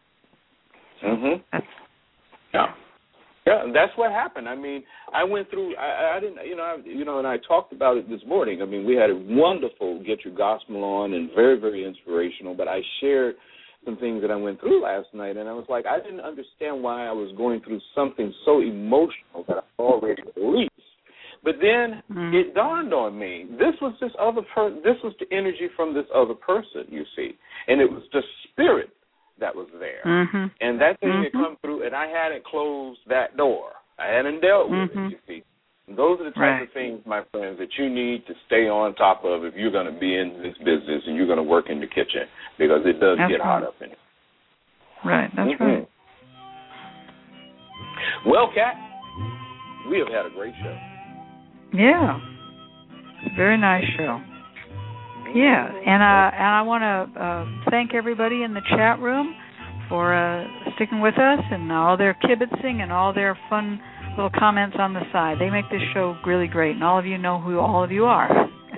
Yeah, that's what happened. I mean, I went through. I didn't, and I talked about it this morning. I mean, we had a wonderful Get Your Gospel on and very, very inspirational. But I shared some things that I went through last night, and I was like, I didn't understand why I was going through something so emotional that I already released. But then it dawned on me, this was this other person. This was the energy from this other person, you see, and it was the spirit that was there. And that thing had come through, and I hadn't closed that door. I hadn't dealt with it, you see. And those are the types of things, my friends, that you need to stay on top of if you're going to be in this business and you're going to work in the kitchen, because it does get hot up in it. Right, that's right. Well, Kat, we have had a great show. Yeah. Very nice show. Yeah, and I want to thank everybody in the chat room for sticking with us and all their kibitzing and all their fun little comments on the side. They make this show really great, and all of you know who all of you are.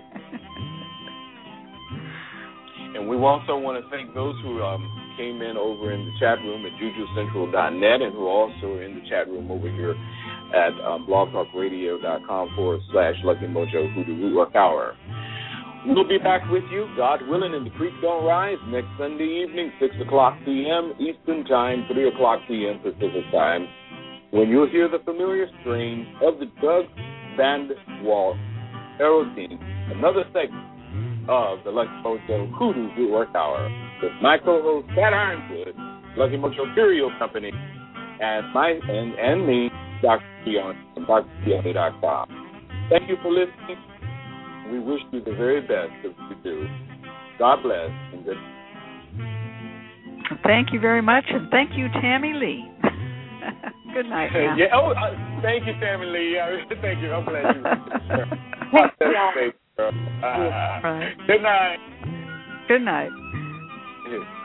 And we also want to thank those who came in over in the chat room at JujuCentral.net and who also are in the chat room over here at blogtalkradio.com/Lucky Mojo Hoodoo Rootwork Hour. We'll be back with you, God willing, and the creek don't rise next Sunday evening, 6 o'clock p.m. Eastern Time, 3 o'clock p.m. Pacific Time, when you'll hear the familiar strains of the Doug Van Walt Aerosine, another segment of the Lucky Mojo Hoodoo Rootwork Hour, with my co-host, Pat Ironwood, Lucky Mojo Curio Company, and me, Dr. Keon, from drkeone.com. Thank you for listening. We wish you the very best of what you do. God bless and good night. Thank you very much, and thank you, Tammy Lee. Good night. Now. Yeah. Thank you, Tammy Lee. Thank you. I'm glad you. Right. Good night. Good night.